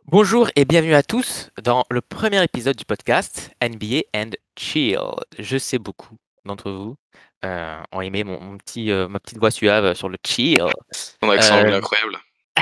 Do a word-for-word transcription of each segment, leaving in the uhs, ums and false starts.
Bonjour et bienvenue à tous dans le premier épisode du podcast N B A and Chill. Je sais beaucoup d'entre vous euh, ont aimé mon, mon petit, euh, ma petite voix suave sur le chill. Ton accent Euh, anglais incroyable.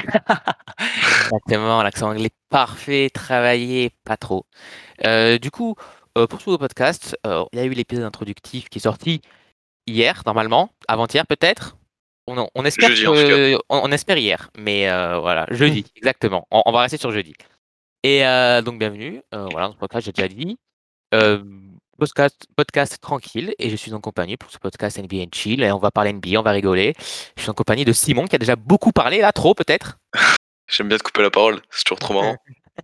Exactement, l'accent anglais parfait, travaillé, pas trop. Euh, du coup, euh, pour ce nouveau podcast, euh, il y a eu l'épisode introductif qui est sorti hier, normalement, avant-hier peut-être. On, on espère Jeudi en tout cas. que, on, on espère hier, mais euh, voilà, jeudi, exactement. On, on va rester sur jeudi. Et euh, donc, bienvenue. Euh, voilà, dans ce podcast, j'ai déjà dit. Euh, podcast, podcast tranquille. Et je suis en compagnie pour ce podcast N B A and Chill. Et on va parler N B A, on va rigoler. Je suis en compagnie de Simon qui a déjà beaucoup parlé, là, trop peut-être. J'aime bien te couper la parole, c'est toujours trop marrant.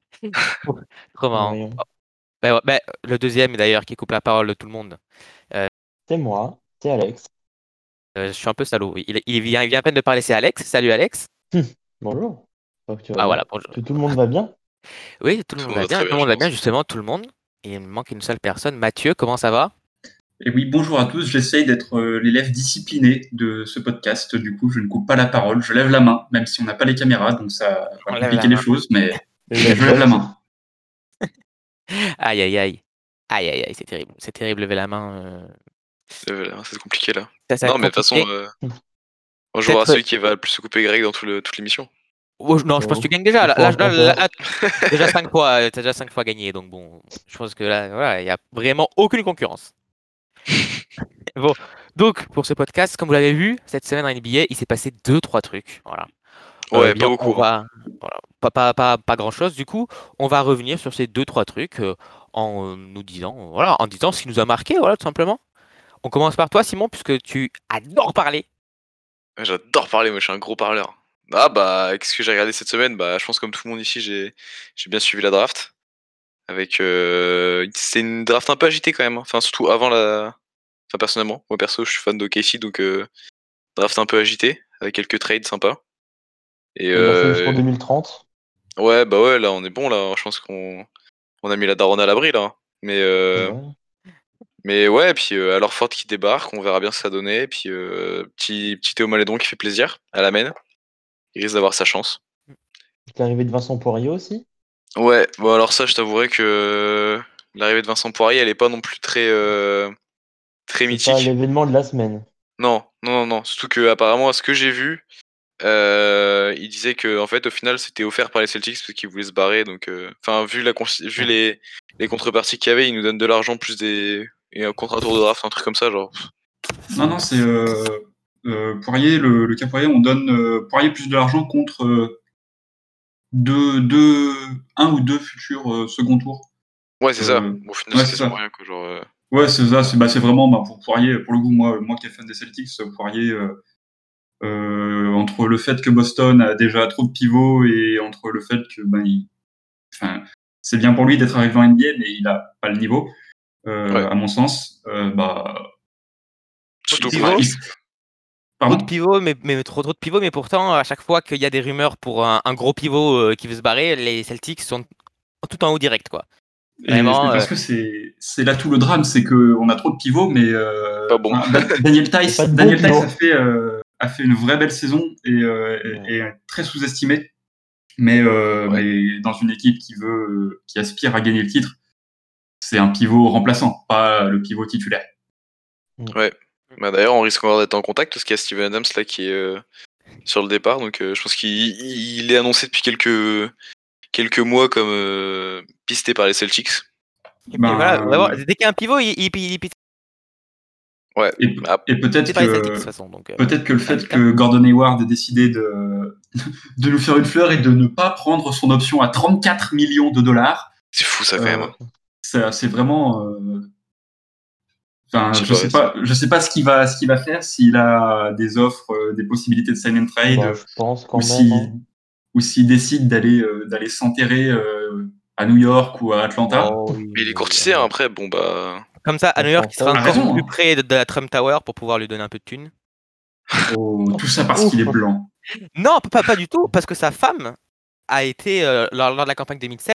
Trop marrant. Oui, Oh, ben ouais, ben, le deuxième, d'ailleurs, qui coupe la parole de tout le monde. Euh, c'est moi, c'est Alex. euh, je suis un peu salaud. Il, il vient, il vient à peine de parler, c'est Alex. Salut Alex. Bonjour. J'espère que tu vas Ah voilà, bien. bonjour. Que tout le monde va bien. Oui, tout le Tout monde le monde va va bien. très Tout le bien, monde je va bien, pense. justement, tout le monde. Et il me manque une seule personne. Mathieu, comment ça va? Et oui, bonjour à tous. J'essaye d'être euh, l'élève discipliné de ce podcast. Du coup, je ne coupe pas la parole. Je lève la main, même si on n'a pas les caméras, donc ça On va lève la compliquer les main. choses, mais Et je, le je lève la vote. main. Aïe, aïe, aïe. Aïe, aïe, aïe, c'est terrible. C'est terrible, lever la main. euh, Euh, voilà, c'est compliqué là. Ça, ça va Non être mais de toute façon, compliqué. euh, on jouera à Peut-être. celui qui va le plus se couper Greg dans tout le, toute l'émission. Oh, non, je pense que tu Oh, gagnes déjà. il Là, faut là, un là, là, compteur. là, déjà cinq fois, euh, t'as déjà cinq fois gagné, donc bon, je pense que là, voilà, il y a vraiment aucune concurrence. Bon, donc pour ce podcast, comme vous l'avez vu, cette semaine en N B A, il s'est passé deux, trois trucs. Voilà. Euh, eh Ouais, pas bien, on beaucoup. Hein. va, voilà, pas, pas, pas, pas grand-chose. Du coup, on va revenir sur ces deux, trois trucs euh, en euh, nous disant, voilà, en disant ce qui nous a marqué, voilà, tout simplement. On commence par toi, Simon, puisque tu adores parler. Ouais, j'adore parler, moi je suis un gros parleur. Ah bah, qu'est-ce que j'ai regardé cette semaine? Bah, je pense comme tout le monde ici, j'ai j'ai bien suivi la draft. Avec, euh... c'est une draft un peu agitée quand même. Hein. Enfin, surtout avant la... Enfin, personnellement, moi perso, je suis fan de O K C, donc euh, draft un peu agité, avec quelques trades sympas. Et Et la sélection euh... deux mille trente. ouais, bah ouais, là on est bon là. Je pense qu'on on a mis la daronne à l'abri là. Mais euh... Ouais. mais ouais, et puis euh, alors Ford qui débarque, on verra bien ce que ça donnait. Et puis euh, petit petit Théo Malédon qui fait plaisir à la main. Il risque d'avoir sa chance. L'arrivée de Vincent Poirier aussi. Ouais, bon alors ça, je t'avouerai que l'arrivée de Vincent Poirier, elle est pas non plus très euh... très C'est pas mythique. l'événement de la semaine. Non, non, non, non. Surtout que apparemment, à ce que j'ai vu, euh, il disait que en fait, au final, c'était offert par les Celtics parce qu'ils voulaient se barrer. Donc, euh, enfin, vu la cons- vu les les contreparties qu'il y avait, ils nous donnent de l'argent plus des et un contrat tour de draft, un truc comme ça, genre. Non, non, c'est euh, euh, Poirier, le, le cas Poirier, on donne euh, Poirier plus de l'argent contre euh, deux, deux, un ou deux futurs euh, second tours. Ouais, c'est ça. Euh, Bon, au final, ouais, c'est c'est quasiment ça. rien, quoi. Genre, euh, Ouais, c'est ça. C'est bah, c'est vraiment bah, pour Poirier, pour le coup, moi, moi qui est fan des Celtics, Poirier. Euh, Euh, entre le fait que Boston a déjà trop de pivots et entre le fait que ben, il, enfin, c'est bien pour lui d'être arrivé en N B A, mais il a pas le niveau, euh, ouais. à mon sens. Euh, bah, Trop de Surtout il pour sera. pivots, il- trop de Pardon. pivots, mais, mais trop, trop de pivots, mais pourtant, à chaque fois qu'il y a des rumeurs pour un, un gros pivot euh, qui veut se barrer, les Celtics sont tout en haut direct, quoi. Et, Vraiment. mais euh, parce que c'est c'est là tout le drame, c'est que on a trop de pivots, mais euh, Pas bon. enfin, Da- Daniel Et pas Tice, de bons Daniel Tice pivots. a fait euh, a fait une vraie belle saison et, euh, et- et est très sous-estimé. Mais euh, Ouais. mais dans une équipe qui veut qui aspire à gagner le titre, c'est un pivot remplaçant, pas le pivot titulaire. Ouais. Bah d'ailleurs, on risque encore d'être en contact parce qu'il y a Steven Adams là qui est euh, sur le départ, donc euh, je pense qu'il il est annoncé depuis quelques quelques mois comme euh, pisté par les Celtics. et puis voilà, Ben, vraiment, ouais. dès qu'il y a un pivot, il, il, il, il est pisté Ouais. Et, Ah, et peut-être par les Celtics de toute que façon. Donc, euh, peut-être que le ça fait vite, hein. que Gordon Hayward ait décidé de de nous faire une fleur et de ne pas prendre son option à trente-quatre millions de dollars, c'est fou ça quand même. euh, Hein. ça- c'est vraiment. euh, Enfin, Je sais je pas. sais pas, je sais pas ce qu'il va ce qu'il va faire s'il a des offres, euh, des possibilités de sign and trade, Bah, euh, je pense ou quand même. si Hein. ou s'il décide d'aller euh, d'aller s'enterrer euh, à New York ou à Atlanta. Oh Mais il est oui. courtisé hein, après. Bon bah. Comme ça, à New York, il sera Atlanta, T'as encore raison, plus hein. près de, de la Trump Tower pour pouvoir lui donner un peu de thunes. Oh, tout ça parce Ouf. qu'il est blanc. Non, pas, pas du tout, parce que sa femme a été, euh, lors, lors de la campagne deux mille seize,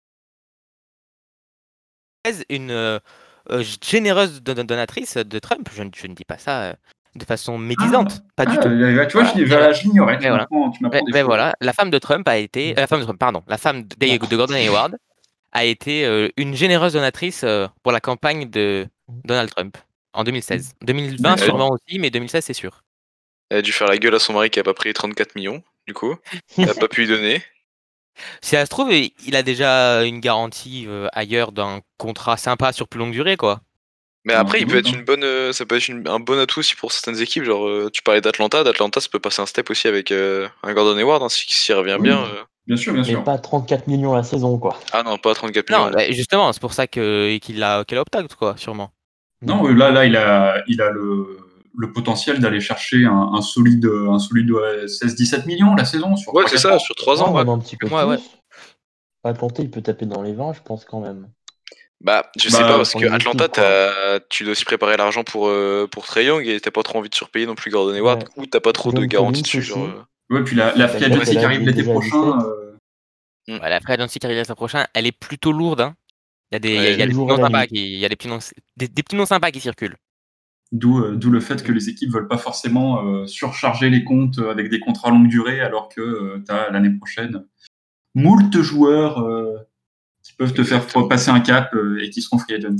une euh, euh, généreuse don- donatrice de Trump. Je, ne- je ne dis pas ça. euh, de façon médisante, pas du Ah, tout. euh, tu vois, Voilà, je, et voilà, je l'ignorais. Tu et voilà. m'apprends, tu Mais, m'apprends des mais choses. voilà, la femme de Trump a été, euh, la femme de Trump, pardon, la femme de, de- de Gordon Hayward a été euh, une généreuse donatrice euh, pour la campagne de Donald Trump en deux mille seize. deux mille vingt D'accord. sûrement aussi, mais deux mille seize c'est sûr. Elle a dû faire la gueule à son mari qui a pas pris trente-quatre millions, du coup. Elle a pas pu lui donner. Si ça se trouve, il il a déjà une garantie euh, ailleurs d'un contrat sympa sur plus longue durée, quoi. Mais Non, après, sans il peut doute, être hein. une bonne, euh, ça peut être une- un bon atout aussi pour certaines équipes. Genre, euh, tu parlais d'Atlanta, d'Atlanta, ça peut passer un step aussi avec euh, un Gordon Hayward, hein, si- s'il revient Oui, bien. euh. bien sûr, bien Mais sûr. pas trente-quatre millions la saison, quoi. Ah non, pas trente-quatre Non, millions. bah, justement, c'est pour ça que qu'il a qu'il opte, quoi, sûrement. Non, euh, là, là, il a, il a le, le potentiel d'aller chercher un, un solide, un solide ouais, seize dix-sept millions la saison sur Ouais, trois c'est quatre ça, ans. sur trois Ouais, ans. même un petit peu Ouais, ouais. plus. Atlanta, il peut taper dans les vingt, je pense, quand même. Bah, je Bah, sais pas, parce pour que les Atlanta, équipes, quoi. t'as- tu dois aussi préparer l'argent pour, euh, pour Trae Young et t'as pas trop envie de surpayer non plus Gordon Hayward, Ouais. ou t'as pas trop de John garantie Collins dessus. aussi. Genre, euh. Ouais, puis la, la T'as free agency qui Capella arrive qui est l'été déjà à prochain. dix-sept. euh, Mm. Ouais, la free agency qui arrive l'année prochaine, elle est plutôt lourde, hein. Il y a des, il y a, Ouais, il y a Le des petits jour et noms la sympas nuit. qui, il y a des petits noms, des, des petits noms sympas qui circulent. D'où euh, d'où le fait que les équipes veulent pas forcément euh, surcharger les comptes euh, avec des contrats longue durée, alors que tu as l'année prochaine moult joueurs euh, qui peuvent te faire Exactement. passer un cap euh, et qui seront free agents.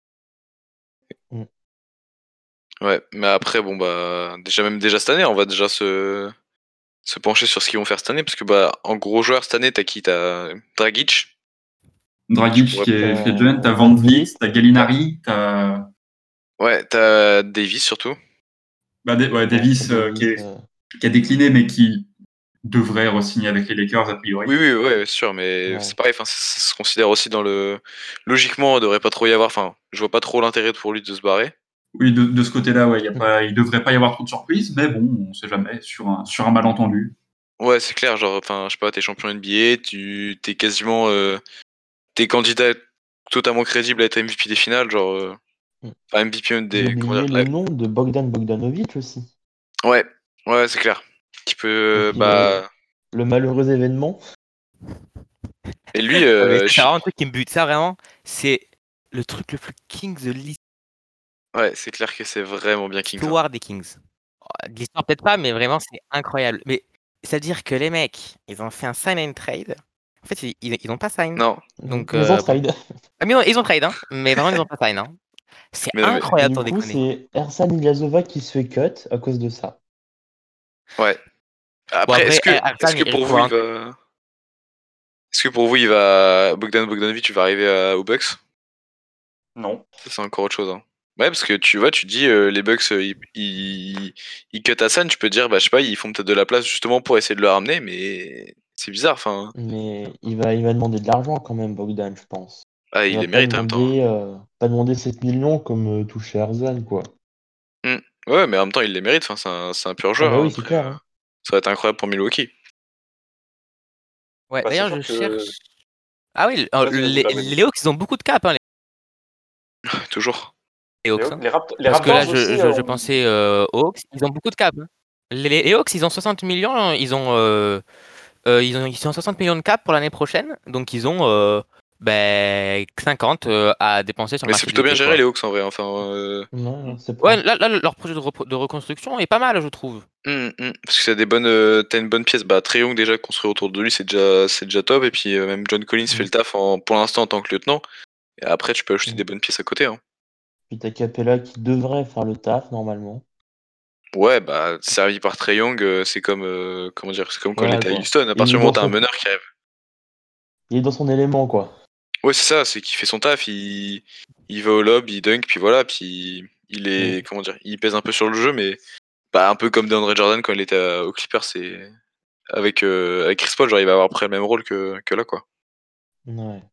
Ouais, mais après, bon, bah, déjà, même déjà cette année, on va déjà se, se pencher sur ce qu'ils vont faire cette année, parce que, bah, en gros joueur cette année, t'as qui? T'as Dragic. Dragic pourrais- qui est T'as free agent, t'as Van Van Vliet, Vliet. t'as Gallinari, t'as Ouais, t'as Davis surtout. bah, Da- ouais, Ouais, Davis t'as euh, qui, Davis, est- euh, qui a décliné mais qui devrait re-signer avec les Lakers a priori. Oui, oui, ouais, sûr, mais Ouais. c'est pareil, enfin, ça, ça se considère aussi dans le. Logiquement, il devrait pas trop y avoir, enfin, je vois pas trop l'intérêt pour lui de se barrer. Oui, de, de ce côté-là, ouais, y a pas, il devrait pas y avoir trop de surprises, mais bon, on sait jamais sur un, sur un malentendu. Ouais, c'est clair, genre, enfin, je sais pas, t'es champion N B A, tu t'es quasiment. euh, T'es candidat totalement crédible à être M V P des finales, genre. euh, Mm. Enfin, M V P J'ai des. Comment oublié dire le ouais, nom de Bogdan Bogdanovic aussi. ouais, ouais, c'est clair. Qui peut. Parce euh, qu'il a Bah. le malheureux événement. Et lui, Ah, mais euh, ça, je c'est suis- vraiment un truc qui me bute. Ça, vraiment, c'est le truc le plus Kings de ouais, c'est clair que c'est vraiment bien King. ça. l'histoire des Kings. Oh, de l'histoire, peut-être pas, mais vraiment, c'est incroyable. Mais c'est-à-dire que les mecs, ils ont fait un sign and trade. En fait, ils, ils, ils ont pas sign. Non, Donc, Ils ont euh, bon. trade. Ah, mais non, ils ont trade, hein. Mais vraiment, ils ont pas sign, hein. C'est mais non, mais. Et incroyable, du sans coup, déconner. c'est Ersan Ilyasova qui se fait cut à cause de ça. Ouais. Bon, Après, après, est-ce que, Er- est-ce Arsène, que il pour faut vous, il un- va. Est-ce que pour vous, il va. Bogdan Bogdanovic, il va arriver à... aux Bucks? Non. Ça, c'est encore autre chose. Hein. Ouais, parce que tu vois, tu dis, euh, les Bucks, euh, ils, ils, ils cut Hassan, tu peux te dire, bah, je sais pas, ils font peut-être de la place justement pour essayer de le ramener, mais c'est bizarre, enfin. Mais il va, il va demander de l'argent quand même, Bogdan, je pense. Ah, Il il va les pas mérite en même temps. Hein. demander, euh, pas demander sept millions comme euh, touché Erzan, quoi. Hmm. Ouais, mais en même temps, il les mérite, enfin, c'est un, c'est un pur Ah joueur. bah Hein. oui, c'est Après, clair. euh, Hein. ça va être incroyable pour Milwaukee. Ouais, Bah, c'est d'ailleurs, sûr je que. cherche. Ah oui, euh, Vas-y, vas-y, les, bah, vas-y. les Hawks, ils ont beaucoup de cap, hein, Toujours. les Les, Hawks. Haw- Hein. les, Rapt- les Parce que là, Raptors je, aussi. je, euh, je ont- pensais euh, aux Hawks, ils ont beaucoup de cap. Hein. Les, les Hawks, ils ont soixante millions, hein, ils ont, euh, euh, ils ont, ils ont soixante millions de cap pour l'année prochaine, donc ils ont euh, ben, cinquante euh, à dépenser sur le Mais c'est marché de plutôt bien l'été, géré, quoi. les Hawks, en vrai. Enfin, euh, Non, non, c'est Ouais, propre. là, là, leur projet de, repro- de reconstruction est pas mal, je trouve. hmm, hmm. Parce que t'as des bonnes, euh, t'as une bonne pièce. Bah, Trae Young, déjà, construit autour de lui, c'est déjà, c'est déjà top. Et puis, euh, même John Collins fait Mm. le taf en, pour l'instant en tant que lieutenant. Et après, tu peux ajouter Mm. des bonnes pièces à côté. Hein. Puis t'as Capella qui devrait faire le taf, normalement. Ouais, bah, servi par Trae Young, euh, c'est comme, euh, comment dire, c'est comme quand il Voilà, était à quoi. Houston. À Il partir est du moment où dans t'as un son, meneur qui arrive. il est dans son élément, quoi. Ouais, c'est ça, c'est qu'il fait son taf, il, il va au lob, il dunk, puis voilà, puis il est, Mm. comment dire, il pèse un peu sur le jeu, mais bah, un peu comme DeAndre Jordan quand il était à- aux Clippers, c'est avec, euh, avec Chris Paul, genre il va avoir après le même rôle que, que là, quoi. Ouais.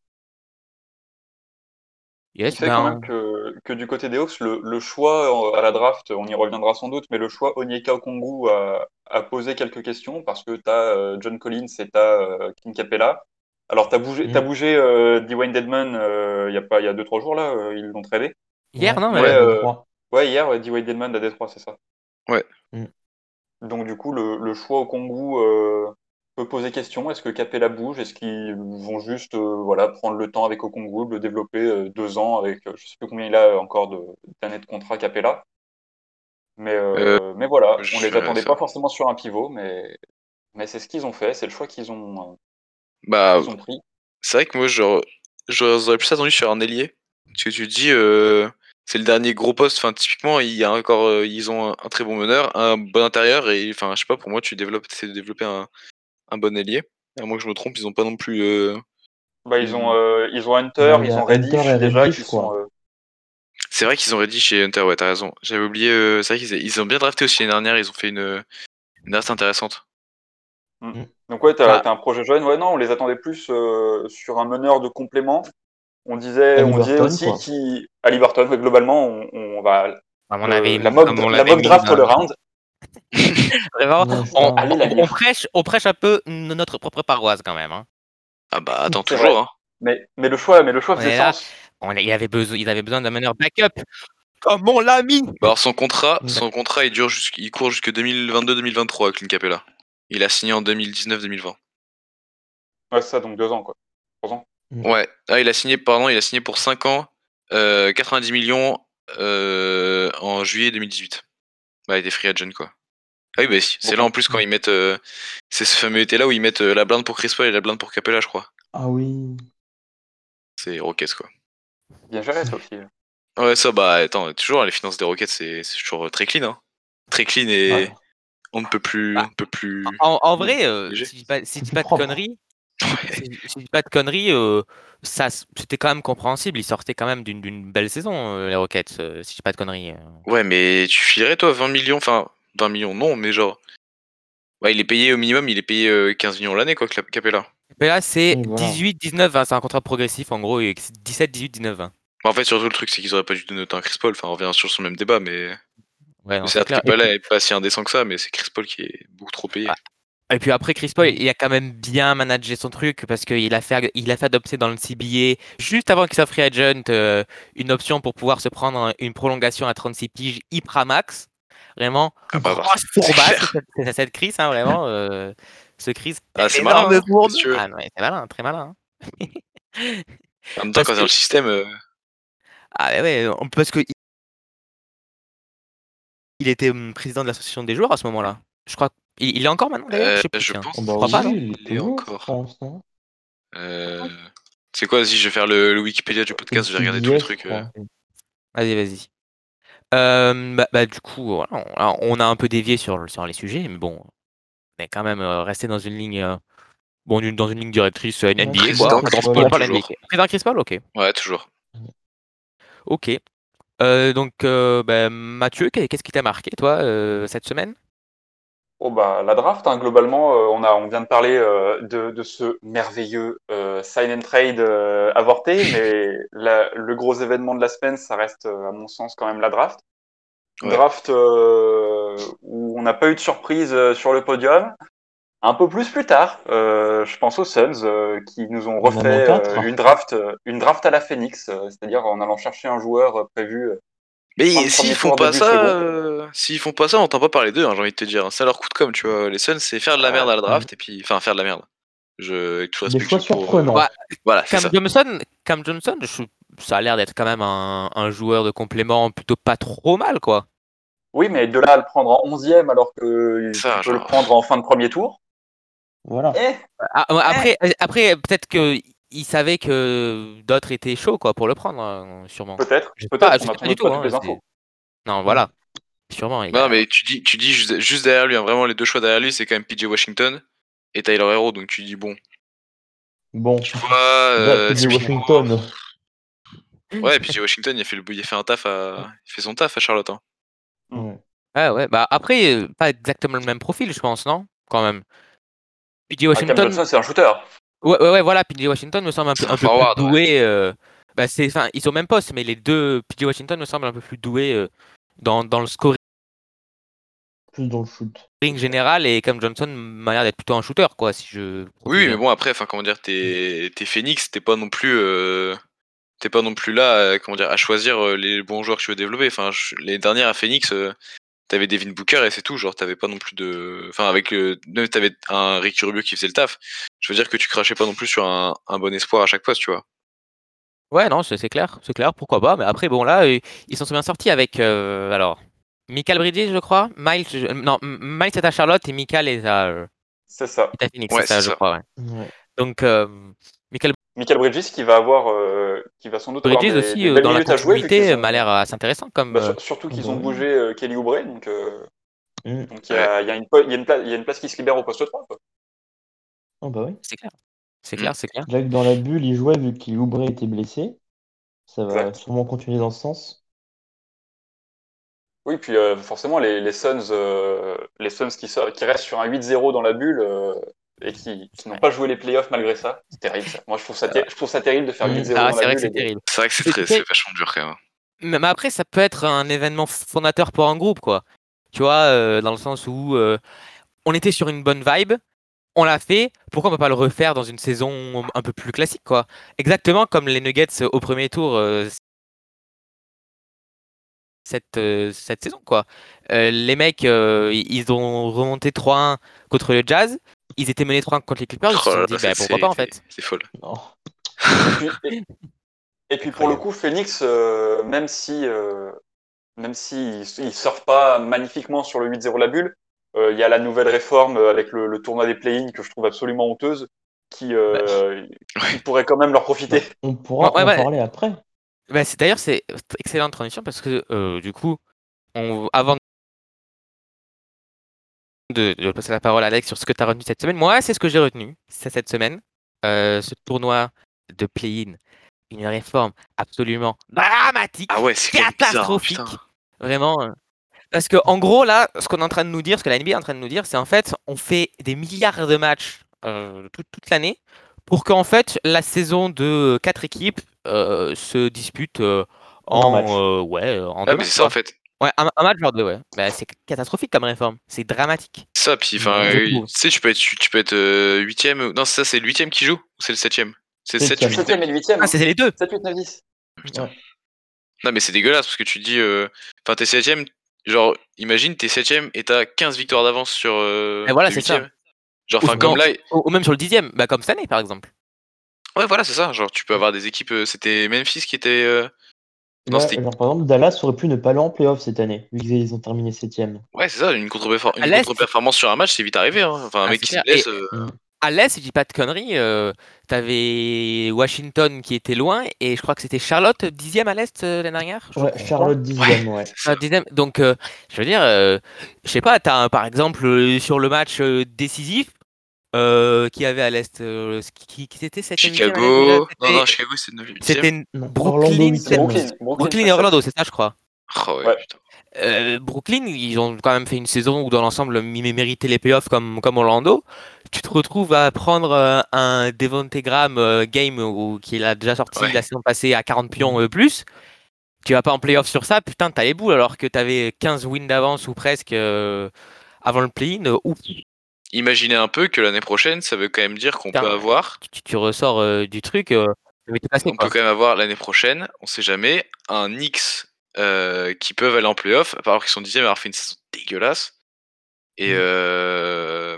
Ce qui Yes, fait quand même ben. que, que du côté des Hawks, le, le choix euh, à la draft, on y reviendra sans doute, mais le choix Onyeka Okongwu a, a posé quelques questions parce que tu as John Collins et tu as King Capella. Alors, tu as bougé, t'as Mm. bougé euh, Dwayne Dedman euh, il y a pas il y a deux trois jours là, euh, ils l'ont tradé. Hier, Ouais, non, il Mais est même. à euh, Détroit. ouais, hier, ouais, Dwayne Dedman à Détroit, c'est ça. Ouais. Mm. Donc, du coup, le, le choix Okongwu euh, peut poser question. Est-ce que Capella bouge? Est-ce qu'ils vont juste euh, voilà, prendre le temps avec Okongwu, le développer euh, deux ans avec, euh, je sais plus combien il a encore de- d'années de contrat Capella. Mais, euh, mais voilà, je on les verrai attendait ça. pas forcément sur un pivot, mais, mais c'est ce qu'ils ont fait, c'est le choix qu'ils ont, euh, Bah, qu'ils ont pris. c'est vrai que moi, genre, j'aurais plus attendu sur un ailier. Parce que tu te dis, euh, c'est le dernier gros poste. Enfin, typiquement, il y a encore, euh, ils ont un, un très bon meneur, un bon intérieur, et enfin, je sais pas, pour moi, tu développes, essaies de développer un, un bon ailier. À moins que je me trompe, ils ont pas non plus. euh, Bah, ils ont, une- euh, ils ont Hunter, Bah, il y ils a ont Hunter Reddish et déjà, Reddish, qui sont. quoi. euh, C'est vrai qu'ils ont Reddish chez Hunter, ouais, t'as raison. J'avais oublié, euh, c'est vrai qu'ils ils ont bien drafté aussi l'année dernière, ils ont fait une, une draft intéressante. hmm. Mm. Donc ouais, t'as, Bah, t'as un projet jeune. Ouais, non, on les attendait plus euh, sur un meneur de complément. On disait, on disait Haliburton, aussi quoi. qui, Haliburton, ouais, globalement, on, on va comme on le- avait, la mock, comme on la l'avait mock mis. draft euh, all around. Vraiment, Ouais, c'est on, ça. Allez la on- on lire. prêche, on prêche un peu notre propre paroisse quand même. Hein. Ah bah, attends, C'est toujours, vrai. hein. Mais, mais le choix, mais le choix On faisait est là, sens. on, il avait besoin, ils avaient besoin d'un meneur backup, comme on l'a mis. Bah alors son contrat, Mm. son contrat il dure jusqu'- il court jusque deux mille vingt-deux deux mille vingt-trois avec Clint Capella. Il a signé en deux mille dix-neuf deux mille vingt. Ouais, c'est ça, donc deux ans, quoi. Trois ans. Mm. Ouais, ah, il a signé pardon, il a signé pour cinq ans, euh, quatre-vingt-dix millions euh, en juillet deux mille dix-huit. Bah, il était free agent quoi. Ah oui, bah si, c'est là en Bon, plus quand ils mettent euh, c'est ce fameux été là où ils mettent euh, la blinde pour Chris Paul et la blinde pour Capella, je crois. Ah oui. C'est Rockets quoi. bien géré, ça aussi. Ouais, ça bah attends, toujours les finances des Rockets c'est c'est toujours euh, très clean hein. Très clean et Ouais. on ne peut plus Bah, on ne peut plus En, en vrai, euh, léger. si je dis pas, si je C'est dis plus pas de propre. conneries, si, si je dis pas de conneries, euh, ça, s- c'était quand même compréhensible. Ils sortaient quand même d'une d'une belle saison, euh, les Rockets, euh, si je dis pas de conneries. euh. Ouais, mais tu filerais toi vingt millions, enfin vingt millions non, mais genre ouais, il est payé au minimum, il est payé euh, quinze millions l'année quoi, Cla- Capella. Mais là, c'est Oui, voilà. dix-huit, dix-neuf, hein, c'est un contrat progressif en gros, et c'est dix-sept, dix-huit, dix-neuf. vingt. Bah, en fait, surtout le truc, c'est qu'ils auraient pas dû donner autant à Chris Paul. Enfin, on revient sur ce même débat, mais Ouais, non, c'est certes, clair. Et Capella puis, est pas si indécent que ça, mais c'est Chris Paul qui est beaucoup trop payé. ah, et puis après, Chris Paul, Mm. il a quand même bien managé son truc parce qu'il a fait, il a fait adopter dans le C B A, juste avant qu'il soit free agent, euh, une option pour pouvoir se prendre un- une prolongation à trente-six piges hyper max. Vraiment, Ah bah, bah grosse c'est fourbasse, clair. cette, cette- cette crise, hein, vraiment. euh, ce crise, Ah, c'est malin, énorme hein, bourde. qu'est-ce que tu veux. Ah non, c'est malin, très malin. hein. En même temps, Parce quand que, dans le système, euh, ah ouais, ouais, on- parce que il était hum, président de l'association des joueurs à ce moment-là. Je crois. Il, il est encore maintenant d'ailleurs? Je euh, sais plus, je tiens. Oh pense bah Je crois pas, oui, non? il est qu'il est toujours, je encore. pense, non? Euh... C'est quoi, si je vais faire le, le Wikipédia du C'est le podcast, je vais regarder tous les C B S, je trucs. euh. crois. Vas-y, vas-y. Euh, bah, bah, du coup, voilà, on, alors, on a un peu dévié sur, sur les sujets, mais bon, on est quand même euh, resté dans une ligne, euh, bon, d'une- dans une ligne directrice euh, Ouais, N B A, toujours quoi. Président Chris Dans Chris Paul. Sport Paul, par l'N B A. toujours. Président Chris Paul, ok. Ouais, toujours. Ok. Euh, donc, euh, bah, Mathieu, qu'est- qu'est-ce qui t'a marqué, toi, euh, cette semaine? Oh bah la draft, hein, globalement, euh, on a, on vient de parler euh, de, de ce merveilleux euh, sign and trade euh, avorté, mais la- le gros événement de la semaine, ça reste, euh, à mon sens, quand même la draft. Ouais. Draft euh, où on n'a pas eu de surprise euh, sur le podium. Un peu plus plus tard, euh, je pense aux Suns euh, qui nous ont Il y en a moins refait quatre. euh, une draft, euh, une draft à la Phoenix, euh, c'est-à-dire en allant chercher un joueur euh, prévu euh, fin Mais de s'ils premier font tour, pas début de ça, second. euh, s'ils font pas ça, on entend pas parler d'eux, hein, j'ai envie de te dire. Ça leur coûte comme, tu vois. Les Suns, c'est faire de la merde à la Mm. draft, et puis. Enfin, faire de la merde. Je, avec tout le Des respect que choix j'ai pour. euh, surprenants. Bah, Voilà, c'est Cam ça. Johnson, Cam Johnson, je- ça a l'air d'être quand même un, un joueur de complément plutôt pas trop mal, quoi. Oui, mais de là à le prendre en onzième alors que tu Ça, peux le genre. prendre en fin de premier tour, Voilà. eh, Ah, ouais, eh, Après, après peut-être que il savait que d'autres étaient chauds quoi pour le prendre, hein, sûrement. peut-être, Je sais pas, peut-être, je on sais n'a pas sans du doute tout. pas toutes Hein, les infos. c'est- non, Mm. voilà, sûrement. Il Non, a... mais tu dis, tu dis juste, juste derrière lui, hein, vraiment les deux choix derrière lui, c'est quand même P J Washington et Tyler Hero, donc tu dis bon. Bon. Tu vois, Déjà, euh, P J typiquement. Washington. Ouais, P J Washington, il a fait, le, il a fait un taf à. Il fait son taf à Charlotte. Hein. Mm. Ouais. Ouais, ouais. Bah après, euh, pas exactement le même profil, je pense, non? Quand même. P J Ah, Cam Washington, Johnson, c'est un shooter. ouais, ouais, ouais, voilà. P J Washington me semble un peu, C'est un un peu plus forward, ouais. doué. euh, Bah c'est, enfin, ils sont au même poste, mais les deux, P J Washington me semble un peu plus doué euh, dans, dans le scoring Plus dans le shoot. général, et Cam Johnson m'a l'air d'être plutôt un shooter, quoi, si je profite Oui, mais bien. bon, après, enfin, comment dire, t'es t'es Phoenix, t'es pas non plus. euh, T'es pas non plus là, euh, comment dire, à choisir euh, les bons joueurs que tu veux développer. Enfin, je- les dernières à Phoenix, euh, t'avais Devin Booker et c'est tout. Genre, t'avais pas non plus de. Enfin, avec le. Même t'avais un Ricky Rubio qui faisait le taf. Je veux dire que tu crachais pas non plus sur un, un bon espoir à chaque poste, tu vois. Ouais, non, c'est c'est clair, c'est clair, pourquoi pas. Mais après, bon, là, euh, ils s'en sont bien sortis avec. euh, alors, Michael Bridges, je crois. Miles, je- non, M- Miles est à Charlotte et Michael est à, euh, C'est ça. est à Phoenix, Ouais, c'est ça, c'est je ça. crois, ouais. Ouais. Donc, euh, Michael Michael Bridges qui va avoir, euh, qui va sans doute avoir Bridges des, aussi, des euh, belles dans la minutes à jouer vu continuité, qu'ils euh, m'a l'air ont, assez intéressant comme. bah, euh, sur- surtout Ah qu'ils bah ont oui. bougé euh, Kelly Oubre, donc euh, Mm. donc il y a, il y a une po- il y a une place, il y a une place qui se libère au poste trois, quoi. Ah bah oui. C'est clair. C'est Mm. clair, c'est clair. Déjà que dans la bulle, il jouait vu qu'il Oubre était blessé. Ça va Exact. sûrement continuer dans ce sens. Oui, puis euh, forcément les, les Suns, euh, les Suns qui, so- qui restent sur un huit zéro dans la bulle euh, et qui, qui n'ont Ouais. pas joué les playoffs malgré ça, c'est terrible ça. Moi je trouve ça, ter- je trouve ça terrible de faire Mm. huit zéro Ah, dans c'est la vrai que bulle. Et c'est de- terrible. C'est vrai que c'est C'est- très, c'est- c'est vachement dur quand même. Mais mais après, ça peut être un événement fondateur pour un groupe, quoi. Tu vois, euh, dans le sens où euh, on était sur une bonne vibe, on l'a fait, pourquoi on peut pas le refaire dans une saison un peu plus classique, quoi. Exactement comme les Nuggets au premier tour euh, cette, euh, cette saison, quoi. Euh, les mecs, euh, ils ont remonté trois un contre le Jazz, ils étaient menés trois un contre les Clippers, ils se Oh là sont là, dit, bah, cette pourquoi série pas, en était- fait. c'est folle. Non. Et puis, et, et puis pour le coup, Phoenix, euh, même si euh, même s'ils ne surfent pas magnifiquement sur le huit zéro la bulle, euh, il y a la nouvelle réforme euh, avec le, le tournoi des play-in que je trouve absolument honteuse, qui, euh, qui Ouais. pourrait quand même leur profiter. On pourra Ouais, en ouais. parler après. Bah, c'est, d'ailleurs, c'est excellente transition parce que, euh, du coup, on, avant de, de passer la parole à Alex sur ce que tu as retenu cette semaine, moi, c'est ce que j'ai retenu c'est cette semaine. Euh, ce tournoi de play-in, une réforme absolument dramatique, Ah ouais, c'est quand même bizarre, hein, catastrophique. putain. Vraiment. euh. Parce que en gros, là, ce qu'on est en train de nous dire, ce que la N B A est en train de nous dire, c'est en fait, on fait des milliards de matchs euh, toute, toute l'année pour qu'en fait, la saison de quatre équipes euh, se dispute euh, En un match. en, euh, ouais, euh, en Ah, deux mais matchs, c'est ça en quoi. fait. Ouais, un, un match genre deux, ouais. Bah, c'est catastrophique comme réforme. C'est dramatique. Ça, puis enfin, Ouais. Je euh, trouve. tu sais, tu peux être, tu peux être euh, huitième. ou- Non, c'est ça, c'est le huitième qui joue ou c'est le septième? C'est le sept, Septième. huit, Septième et neuf. le huitième. Ah, c'est les deux. sept, huit, neuf, dix. Putain. Ouais. Non, mais c'est dégueulasse parce que tu te dis. euh, Enfin, t'es septième. Genre, imagine, t'es septième et t'as quinze victoires d'avance sur euh, Et voilà, le c'est ça. huitième. Genre, Ou, enfin, comme non, là. ou- ou même sur le dixième, bah, comme cette année, par exemple. Ouais, voilà, c'est ça. Genre, tu peux avoir des équipes. euh, C'était Memphis qui était. euh, Non, Là, c'était. genre, par exemple, Dallas aurait pu ne pas aller en playoff cette année, vu qu'ils ont terminé septième. Ouais, c'est ça. Une contre-perfor- À une l'Est- contre-performance sur un match, c'est vite arrivé. Hein. Enfin, un Ah, mec c'est qui se clair. blesse. Et- euh, À l'Est, si je dis pas de conneries, euh, t'avais Washington qui était loin et je crois que c'était Charlotte dixième à l'Est euh, l'année dernière. je Ouais, crois. Charlotte dixième, ouais. c'est ça. Ah, dixième. Donc, euh, je veux dire, euh, je sais pas, t'as un- par exemple euh, sur le match euh, décisif euh, qui avait à l'Est, euh, qui, qui, qui était septième, huitième à l'Est déjà. Chicago. Non, non, C'était- Chicago, c'est neuf huitième. C'était Non, Orlando Brooklyn, C'est huitième. Brooklyn. Brooklyn fait et sept. Orlando, c'est ça, je crois. Oh, ouais, Ouais. putain. Euh, Brooklyn, ils ont quand même fait une saison où dans l'ensemble ils méritaient les playoffs comme, comme Orlando. Tu te retrouves à prendre euh, un Devonte Graham euh, game où, qu'il a déjà sorti Ouais. la saison passée à quarante pions euh, plus. Tu vas pas en playoff sur ça, putain, t'as les boules alors que t'avais quinze wins d'avance ou presque euh, avant le play-in. euh, ouf. Imaginez un peu que l'année prochaine, ça veut quand même dire qu'on Putain, peut avoir. Tu, tu ressors euh, du truc, euh, ça va te passer, On quoi. peut quand même avoir l'année prochaine, on sait jamais, un Knicks euh, qui peuvent aller en playoff, alors qu'ils sont dixième, avoir fait une saison dégueulasse. Et, Mm. euh,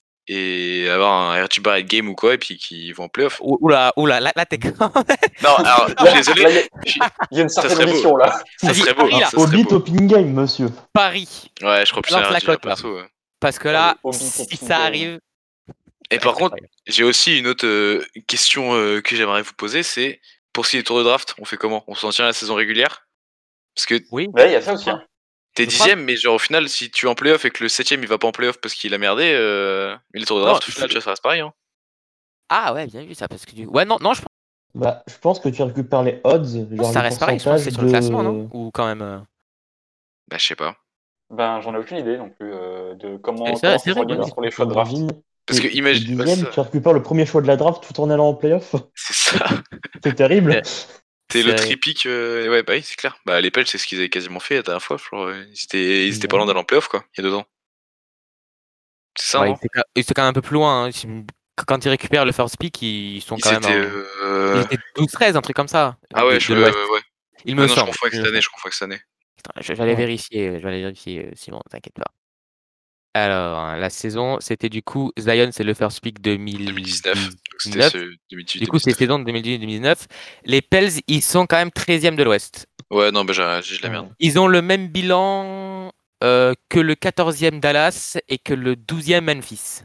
et avoir un R J Barrett game ou quoi, et puis qui vont en playoff. Ou- Oula, oula, là, là t'es quand même. Non, alors, je Là, suis désolé, là, il y a- je- il y a une Ça certaine serait beau. ambition là. ça Vas-y, serait beau. Paris, là. ça serait Hobbit beau. Open Game, monsieur. Paris. Ouais, je crois plus Lance à la R J Barrett cote, là. perso, ouais. Parce que Oh, là, le Hobbit si Open ça Game. arrive. Et ça par va être contre, incroyable. j'ai aussi une autre euh, question euh, que j'aimerais vous poser, c'est pour si les tours de draft, on fait comment? On s'en tient à la saison régulière? Parce que Oui. Ouais, il y a ça aussi. Hein. t'es Je crois- dixième, mais genre au final, si tu es en playoff et que le septième il va pas en playoff parce qu'il a merdé, euh, mais les tours de Non, draft, au final, c'est- tu vois, ça reste pareil. Hein. Ah ouais, bien vu ça, parce que du... Ouais, non, non, je pense Bah, je pense que tu récupères les odds, que genre ça les reste pareil, je pense que c'est pourcentages sur le classement, de... non? Ou quand même... euh, Bah, je sais pas. Ben, j'en ai aucune idée non plus euh, de comment, Et ça, comment c'est ça vrai, s'organise ouais. pour les choix de draft. Imagine, Parce t'es- que imagine- t'es ouais, dixième, ça. tu récupères le premier choix de la draft tout en allant en playoff. C'est ça. C'est terrible. Ouais. T'es le C'est- tripic. euh, Ouais, bah oui, c'est clair. Bah, les Pels, c'est ce qu'ils avaient quasiment fait la dernière fois. Je crois. Ils étaient, ils étaient pas Ouais. loin d'aller en playoff, quoi, il y a deux ans. C'est ça, Ouais, non ils étaient quand- ils étaient quand même un peu plus loin. Hein. Ils- Quand ils récupèrent le first pick, ils sont Ils quand même. étaient. en- euh, Ils étaient douze treize, un truc comme ça. Ah ouais, de, je de ouais, l'Ouest. ouais, ouais. Il Ah me non, je semble. confonds avec il cette me année, semble. je confonds avec cette année. Putain, je- J'allais Ouais. vérifier, j'allais vérifier, euh, Simon, t'inquiète pas. Alors, hein, la saison, c'était du coup Zion, c'est le first pick deux mille dix-neuf. Donc c'était deux mille dix-neuf. ce deux mille dix-huit. Du coup, c'est saison de deux mille dix-huit deux mille dix-neuf. Les Pels, ils sont quand même treizième de l'Ouest. Ouais, non, bah j'ai j'ai de la merde. Ils ont le même bilan euh, que le quatorzième Dallas et que le douzième Memphis.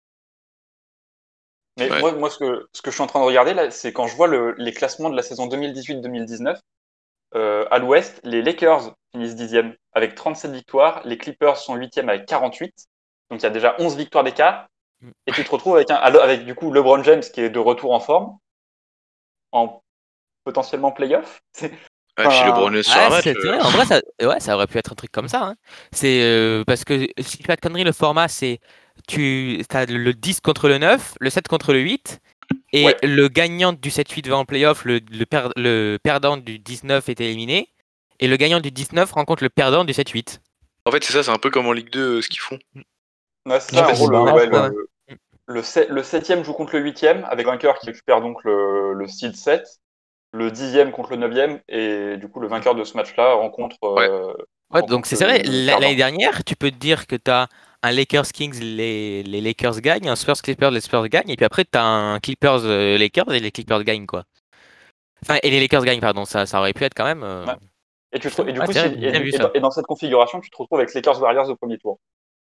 Mais Ouais. moi, moi ce, que, ce que je suis en train de regarder, là, c'est quand je vois le, les classements de la saison deux mille dix-huit deux mille dix-neuf, euh, à l'ouest, les Lakers finissent dixième avec trente-sept victoires, les Clippers sont huitième avec quarante-huit, donc il y a déjà onze victoires d'écart, et tu te retrouves avec, un, avec du coup LeBron James qui est de retour en forme, en potentiellement playoff. C'est- Ouais, puis le Enfin, Brownless sur Ouais, un match. c'est c'est euh, vrai. En vrai, ça, ouais, ça aurait pu être un truc comme ça, hein. C'est euh, parce que si je dis pas de conneries, le format, c'est tu as le dix contre le neuf, le sept contre le huit, et ouais. le gagnant du sept huit va en playoff, le, le, per- le perdant du dix-neuf est éliminé, et le gagnant du dix-neuf rencontre le perdant du sept huit. En fait, c'est ça, c'est un peu comme en Ligue deux euh, ce qu'ils font. Ouais, c'est Ouais, ça, en c'est gros, des le, barrages, ouais, quoi. le, le, sept- le septième joue contre le huitième, avec un vainqueur qui récupère donc le, le seed sept, le dixième contre le neuvième, et du coup, le vainqueur de ce match-là rencontre, Ouais. euh, Ouais, donc rencontre c'est le, vrai, le la- l'année perdant. dernière, tu peux te dire que tu as un Lakers Kings, les, les Lakers gagnent, un Spurs Clippers, les Spurs gagnent, et puis après tu as un Clippers euh, Lakers et les Clippers gagnent, quoi. Enfin, et les Lakers gagnent, pardon, ça, ça aurait pu être quand même. euh, Ouais. Et, tu te- putain. et du Ouais, coup, c'est si, vrai, et, bien du- vu et dans, ça. et dans cette configuration, tu te retrouves avec Lakers Warriors au premier tour.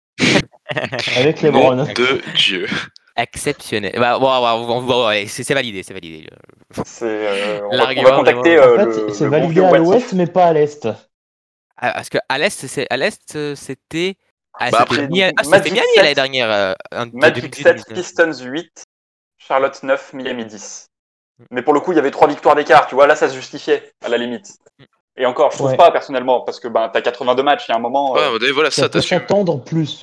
Avec les Nom Browns. de Dieu. Exceptionnel. Bah, bon, bon, bon, bon, allez, c'est c'est validé, c'est validé. C'est, euh, on, va, on va L'argument, contacter vraiment. En euh, fait, le, c'est le bon validé vieux à What l'ouest, If. mais pas à l'est. Ah, parce que à l'est, c'est à l'est, euh, c'était ah, Bah c'était après, C'est du Miami, coup ah, c'était Magic Miami l'année sept, dernière, euh, en- de Magic sept, deux mille dix-neuf. Pistons huit, Charlotte neuf, Miami dix. Mais pour le coup, il y avait trois victoires d'écart, tu vois, là, ça se justifiait, à la limite. Et encore, je trouve Ouais. pas, personnellement, parce que ben, t'as quatre-vingt-deux matchs, il y a un moment... euh, ouais, voilà, Ça ça, peut t'assumes. s'entendre plus.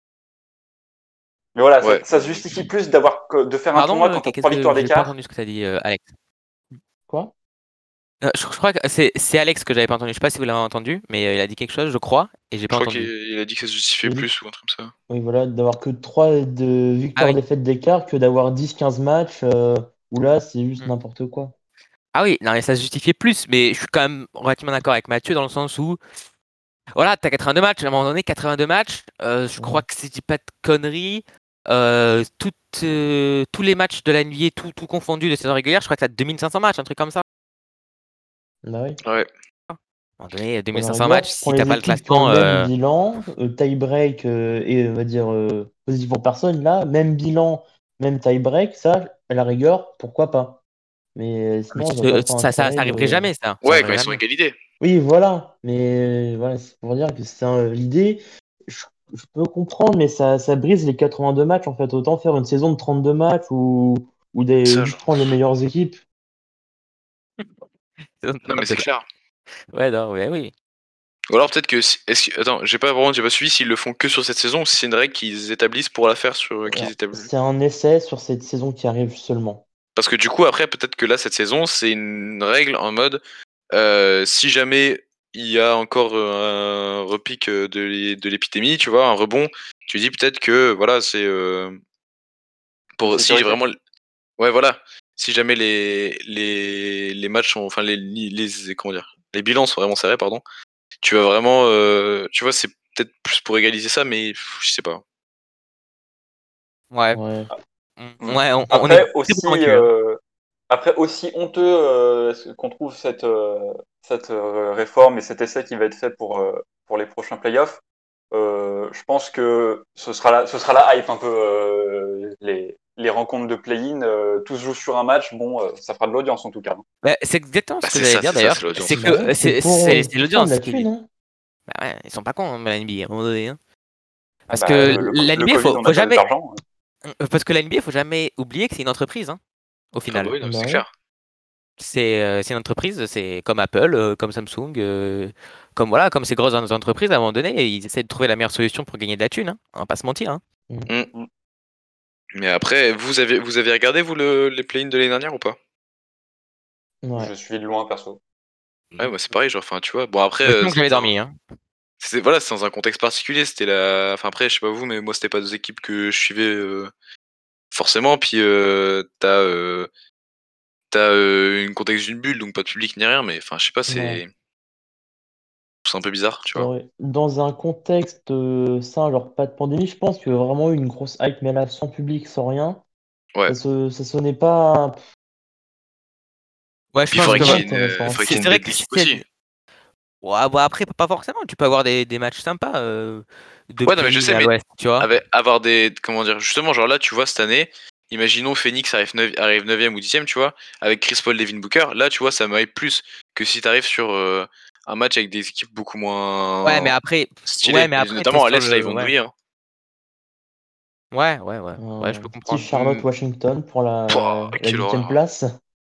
Mais voilà, ça, Ouais. ça se justifie plus d'avoir que- de faire un Pardon, tournoi euh, quand t'as qu'est-ce trois victoires que j'ai pas d'écart. entendu ce que tu as dit, euh, Alex. Quoi? Euh, je, je crois que c'est c'est Alex que j'avais pas entendu. Je sais pas si vous l'avez entendu, mais euh, il a dit quelque chose, je crois, et j'ai Je pas crois entendu. qu'il a dit que ça se justifiait Il dit- plus ou un truc comme ça. Oui, voilà, d'avoir que trois de Ah victoires oui. défaites d'écart que d'avoir dix quinze matchs euh, où là, c'est juste Mm. n'importe quoi. Ah oui, non, mais ça se justifiait plus, mais je suis quand même relativement d'accord avec Mathieu dans le sens où voilà, t'as quatre-vingt-deux matchs, à un moment donné, quatre-vingt-deux matchs, euh, je crois Ouais. que si je dis pas de conneries, euh, toutes, euh, tous les matchs de la N B A, tout, tout confondu de saison régulière, je crois que t'as deux mille cinq cents matchs, un truc comme ça. Bah oui. Ouais. À un moment donné, Pour la deux mille cinq cents rigueur, matchs, tu prends si t'as les pas le équipes qui ont le classement, même euh, bilan, euh, tie-break euh, et on va dire euh, positif pour personne, là, même bilan, même tie-break, ça, à la rigueur, pourquoi pas. Mais euh, mais sinon, je vois pas ce- trop ça, ça, l'intérêt ça arriverait de. jamais, ça. Ça Ouais, quand arriverait ils sont jamais. égalité. Oui, voilà. Mais euh, voilà, c'est pour dire que c'est un- l'idée. Je, je peux comprendre, mais ça, ça brise les quatre-vingt-deux matchs en fait. Autant faire une saison de trente-deux matchs ou, ou des, Ça, juste genre. prendre les meilleures équipes. Non, mais c'est clair. Ouais, non, ouais, oui. Ou alors peut-être que. si- Est-ce que... Attends, j'ai pas vraiment j'ai pas suivi s'ils le font que sur cette saison ou si c'est une règle qu'ils établissent pour la faire sur. qu'ils Alors, établissent. c'est un essai sur cette saison qui arrive seulement. Parce que du coup, après, peut-être que là, cette saison, c'est une règle en mode euh, si jamais il y a encore euh, un repic euh, de l'é- de l'épidémie, tu vois, un rebond, tu dis peut-être que voilà, c'est euh, pour si Sécurité. vraiment ouais voilà, si jamais les les les matchs sont enfin les les, les- comment dire, les bilans sont vraiment serrés, pardon. Tu vas vraiment euh, tu vois, c'est peut-être plus pour égaliser ça, mais pff, je sais pas. Ouais. Ouais. Mm, ouais, on, on est Après très aussi, convaincus, hein. euh, après aussi honteux euh, qu'on trouve cette, euh, cette euh, réforme et cet essai qui va être fait pour, euh, pour les prochains playoffs. Euh, je pense que ce sera la, ce sera la hype un peu euh, les, les rencontres de play-in. Euh, tous jouent sur un match. Bon, euh, ça fera de l'audience en tout cas. Bah, c'est exactement Bah, ce que c'est j'allais ça, dire c'est ça, d'ailleurs. c'est l'audience. C'est Bah que ouais, c'est c'est pour, c'est- euh, c'est pour faire de l'audience la qui. thune, hein. Bah ouais, ils sont pas cons, hein, la N B A, à un moment donné, hein. Ah Parce bah, que le, le, la le N B A, Covid, faut, on faut a perdu de jamais. l'argent. Parce que la N B A, faut jamais oublier que c'est une entreprise, hein, au Ah bah final. oui, non, Bah c'est ouais. clair. C'est euh, c'est une entreprise, c'est comme Apple, euh, comme Samsung, euh, comme voilà, comme ces grosses entreprises, à un moment donné, ils essaient de trouver la meilleure solution pour gagner de la thune, hein. On va pas se mentir, hein. Mm. Mais après, vous avez vous avez regardé vous le, les play-in de l'année dernière ou pas? Ouais. Je suis de loin perso. Ouais, bah c'est pareil, genre, enfin, tu vois. Bon après, Mais euh, sinon que j'avais c'était dans- dormi, hein. c'était voilà, c'est dans un contexte particulier. C'était la, enfin après, je sais pas vous, mais moi c'était pas deux équipes que je suivais euh, forcément. Puis euh, t'as euh, t'as euh, une contexte d'une bulle, donc pas de public ni rien. Mais enfin, je sais pas, Ouais. c'est c'est un peu bizarre, tu vois. Ouais. Dans un contexte euh, sain, genre pas de pandémie, je pense qu'il y a vraiment eu une grosse hype, mais là, sans public, sans rien, Ouais. ça, se, ça sonnait pas. Ouais, je Puis il pense faudrait que qu'il y moins ait une, intéressant. faudrait c'est qu'il y ait c'est une vrai bête que si d'équipe c'est aussi. Ouais, bah après, pas forcément. Tu peux avoir des, des matchs sympas euh, de Ouais, non, mais je play-in sais, à mais l'ouest, tu vois. avec, avoir des. Comment dire? Justement, genre là, tu vois, cette année, imaginons Phoenix arrive, neuf arrive neuvième ou dixième, tu vois, avec Chris Paul, Devin Booker. Là, tu vois, ça me hype plus que si t'arrives sur euh, un match avec des équipes beaucoup Ouais, mais moins après, ouais, stylées. mais Et après, t'es notamment à sur l'Est, là, ils le. vont Ouais, briller. Hein. ouais, ouais, ouais. Ouais, je Un peux petit comprendre. Hmm. Charlotte-Washington pour Pouah, la la quelle huitième horreur. place.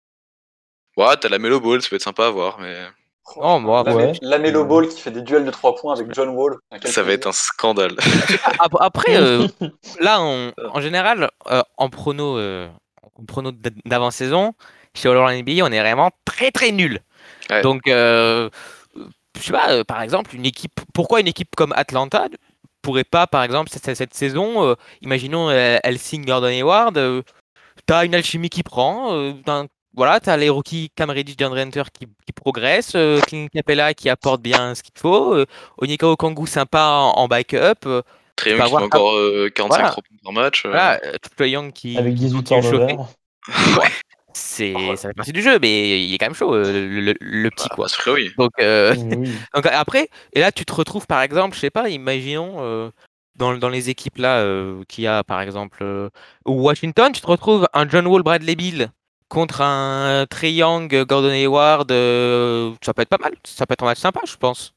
Ouais, t'as la Melo Ball, ça peut être sympa à voir, mais Oh, Franchement, bon, la, Ouais. la Melo Ball qui fait des duels de trois points avec John Wall. Ah, quel ça va être plaisir. un scandale. je sais pas. ap- Après, euh, là, on- en général, euh, en prono, euh, en prono d- d'avant-saison, chez All N B A, on est vraiment très très nul. Ouais. Donc, euh, je sais pas, euh, par exemple, une équipe, pourquoi une équipe comme Atlanta pourrait pas, par exemple, cette, cette saison, euh, imaginons, elle, elle signe Gordon Hayward, euh, t'as une alchimie qui prend, euh, t'as un- voilà, t'as les rookies Cam Reddish, DeAndre Hunter qui, qui progressent, euh, Clint Capella qui apporte bien ce qu'il faut, euh, Onyeka Okongwu sympa en, en backup, euh, tu Trae peux Young qui met avoir, encore euh, quarante-cinq voilà, trois points par match. euh. voilà, euh, Trae Young qui, Avec qui dix-huit continue de chauffer. turnovers. Ouais, c'est, ça fait partie du jeu, mais il est quand même chaud, euh, le, le- le petit, Bah, quoi. parce que oui. Donc, euh, Oui. donc après, et là, tu te retrouves, par exemple, je sais pas, imaginons, euh, dans, dans les équipes là, euh, qu'il y a, par exemple, euh, Washington, tu te retrouves un John Wall, Bradley Beal contre un Trae Young, euh, Gordon Hayward, euh, ça peut être pas mal, ça peut être un match sympa, je pense.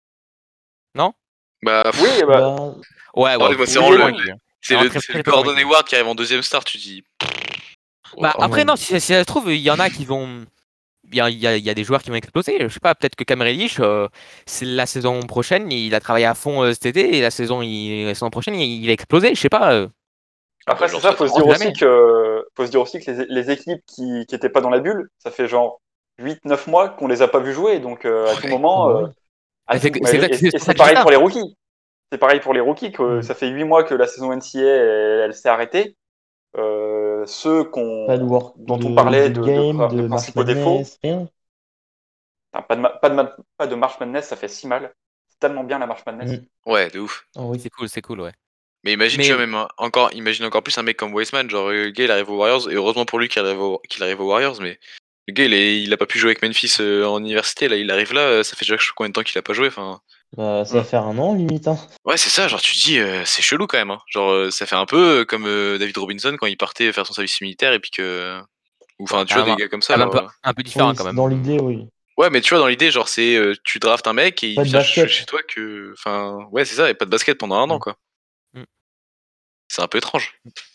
Non? Bah, Oui, pff, bah, Bah, Ouais, en ouais, fait, moi, c'est oui vraiment et le, non. le- convaincu. Hein. c'est Vraiment le, très, c'est très, le très Gordon convaincu. Hayward qui arrive en deuxième star, tu dis. Bah, Wow. après, non. non, si, si ça se trouve, il y en a qui vont. Il y a, il y a- il y a des joueurs qui vont exploser. Je sais pas, peut-être que Cam Reddish, euh, c'est la saison prochaine, il a travaillé à fond euh, cet été, et la saison, il- la saison prochaine, il, il va exploser. Je sais pas. euh, Ah bah, Après, je c'est leur ça, faut souhaite. se on dire sait aussi jamais. que, faut se dire aussi que les, les équipes qui qui étaient pas dans la bulle, ça fait genre huit neuf mois qu'on les a pas vues jouer, donc euh, à tout Ouais. Ah moment, bah euh, oui. à Mais C'est tout, c'est mais- exact- et, c'est et pour ça c'est que je dis pareil ça. pour les rookies. C'est pareil pour les rookies, que Mm. ça fait huit mois que la saison N C A A, elle, elle s'est arrêtée. Euh, ceux Pas de qu'on, work, dont on de, parlait de de, de, game, pr- de de March principaux défauts, Madness, rien. enfin, pas de, ma- pas de, ma- pas de March Madness, ça fait si mal. C'est tellement bien la March Madness. Mm. Ouais, de ouf. Ah oui. C'est cool, c'est cool, ouais. Mais imagine, tu Mais vois, même un- encore, imagine encore plus un mec comme Weissman, genre euh, le gars il arrive aux Warriors, et heureusement pour lui qu'il arrive, au- qu'il arrive aux Warriors, mais le gars il, est, il a pas pu jouer avec Memphis euh, en université, là il arrive là, euh, ça fait déjà je sais combien de temps qu'il a pas joué, enfin. Bah, ça Mm. va faire un an limite. Hein. Ouais, c'est ça, genre tu te dis, euh, c'est chelou quand même, hein. Genre euh, ça fait un peu euh, comme euh, David Robinson quand il partait faire son service militaire, et puis que. Ou bon, enfin, tu quand vois, même, des un, gars comme ça, quand même un genre. peu, euh. un peu différent Oui, quand c'est- dans même. l'idée, oui. Ouais, mais tu vois, dans l'idée, genre c'est. euh, tu draftes un mec et il Pas de vient ch- chez basket. toi que. Enfin, ouais, c'est ça, et pas de basket pendant un an, Mm. quoi. Mm. C'est un peu étrange.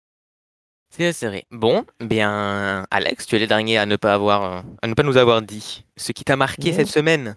C'est c'est vrai. Bon, bien, Alex, tu es le dernier à ne pas avoir, euh, à ne pas nous avoir dit ce qui t'a marqué cette Mm. semaine.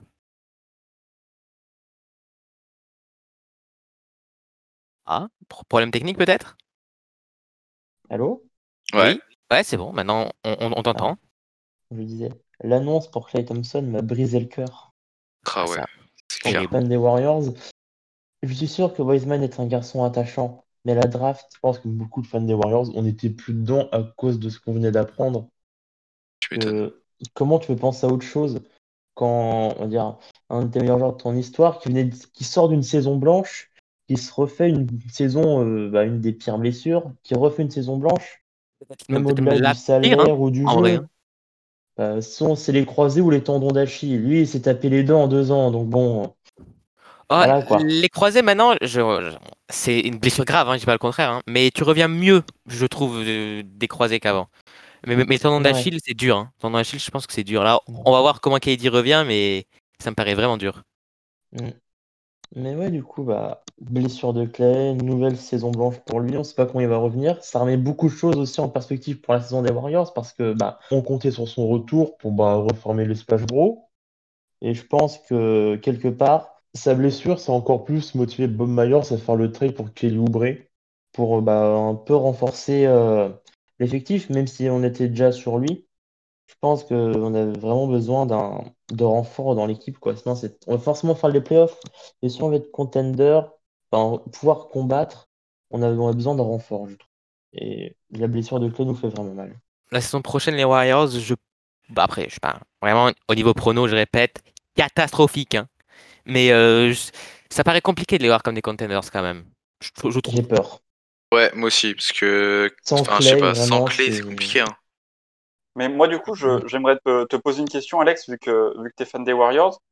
Ah, pro- problème technique peut-être? Allô? Ouais. Oui. Ouais, c'est bon. Maintenant, on, on- on Ah, t'entend. je disais. L'annonce pour Klay Thompson m'a brisé le cœur. Ah Ah ouais, ça, c'est En tant que clair. terrible. fan des Warriors, je suis sûr que Wiseman est un garçon attachant. Mais la draft, je pense que beaucoup de fans des Warriors, on n'était plus dedans à cause de ce qu'on venait d'apprendre. Tu m'étonnes. Que, comment tu peux penser à autre chose quand, on va dire, un de tes meilleurs joueurs de ton histoire qui, venait de- qui sort d'une saison blanche, qui se refait une saison, euh, bah, une des pires blessures, qui refait une saison blanche, Peut-être même, même peut-être même au-delà du la pire, hein, salaire ou du en vrai. jeu. Hein. Euh, soit c'est les croisés ou les tendons d'Achille. Lui, il s'est tapé les deux en deux ans, donc bon, Ah, voilà quoi. les croisés maintenant, je, je- c'est une blessure grave, hein, je dis pas le contraire, hein, mais tu reviens mieux, je trouve, euh, des croisés qu'avant. Mais, mais, mais tendon Ouais. d'Achille, c'est dur. Hein. Tendon d'Achille, je pense que c'est dur. Là, on va voir comment K D revient, mais ça me paraît vraiment dur. Mm. Mais ouais, du coup, bah, blessure de Clay, nouvelle saison blanche pour lui, on sait pas quand il va revenir. Ça remet beaucoup de choses aussi en perspective pour la saison des Warriors parce que bah, on comptait sur son retour pour bah, reformer le Splash Bro. Et je pense que quelque part, sa blessure, c'est encore plus motivé Bob Myers à faire le trade pour Kelly Oubre pour bah, un peu renforcer euh, l'effectif, même si on était déjà sur lui. Je pense qu'on a vraiment besoin d'un de renfort dans l'équipe, quoi. Sinon, c'est, on va forcément faire les playoffs. Et si on veut être contender, enfin, pouvoir combattre, on a, on a besoin d'un renfort, je trouve. Et la blessure de Clay nous fait vraiment mal. La saison prochaine, les Warriors, je... bah, après, je sais pas, vraiment, au niveau prono, je répète, catastrophique. Hein. Mais euh, je- ça paraît compliqué de les voir comme des contenders quand même. Je, je trouve. J'ai peur. Ouais, moi aussi, parce que. Sans Enfin, je sais Clay, pas, sans vraiment, clé, c'est c'est. compliqué, hein. Mais moi, du coup, Mm. je, j'aimerais te, te poser une question, Alex, vu que, vu que tu es fan des Warriors.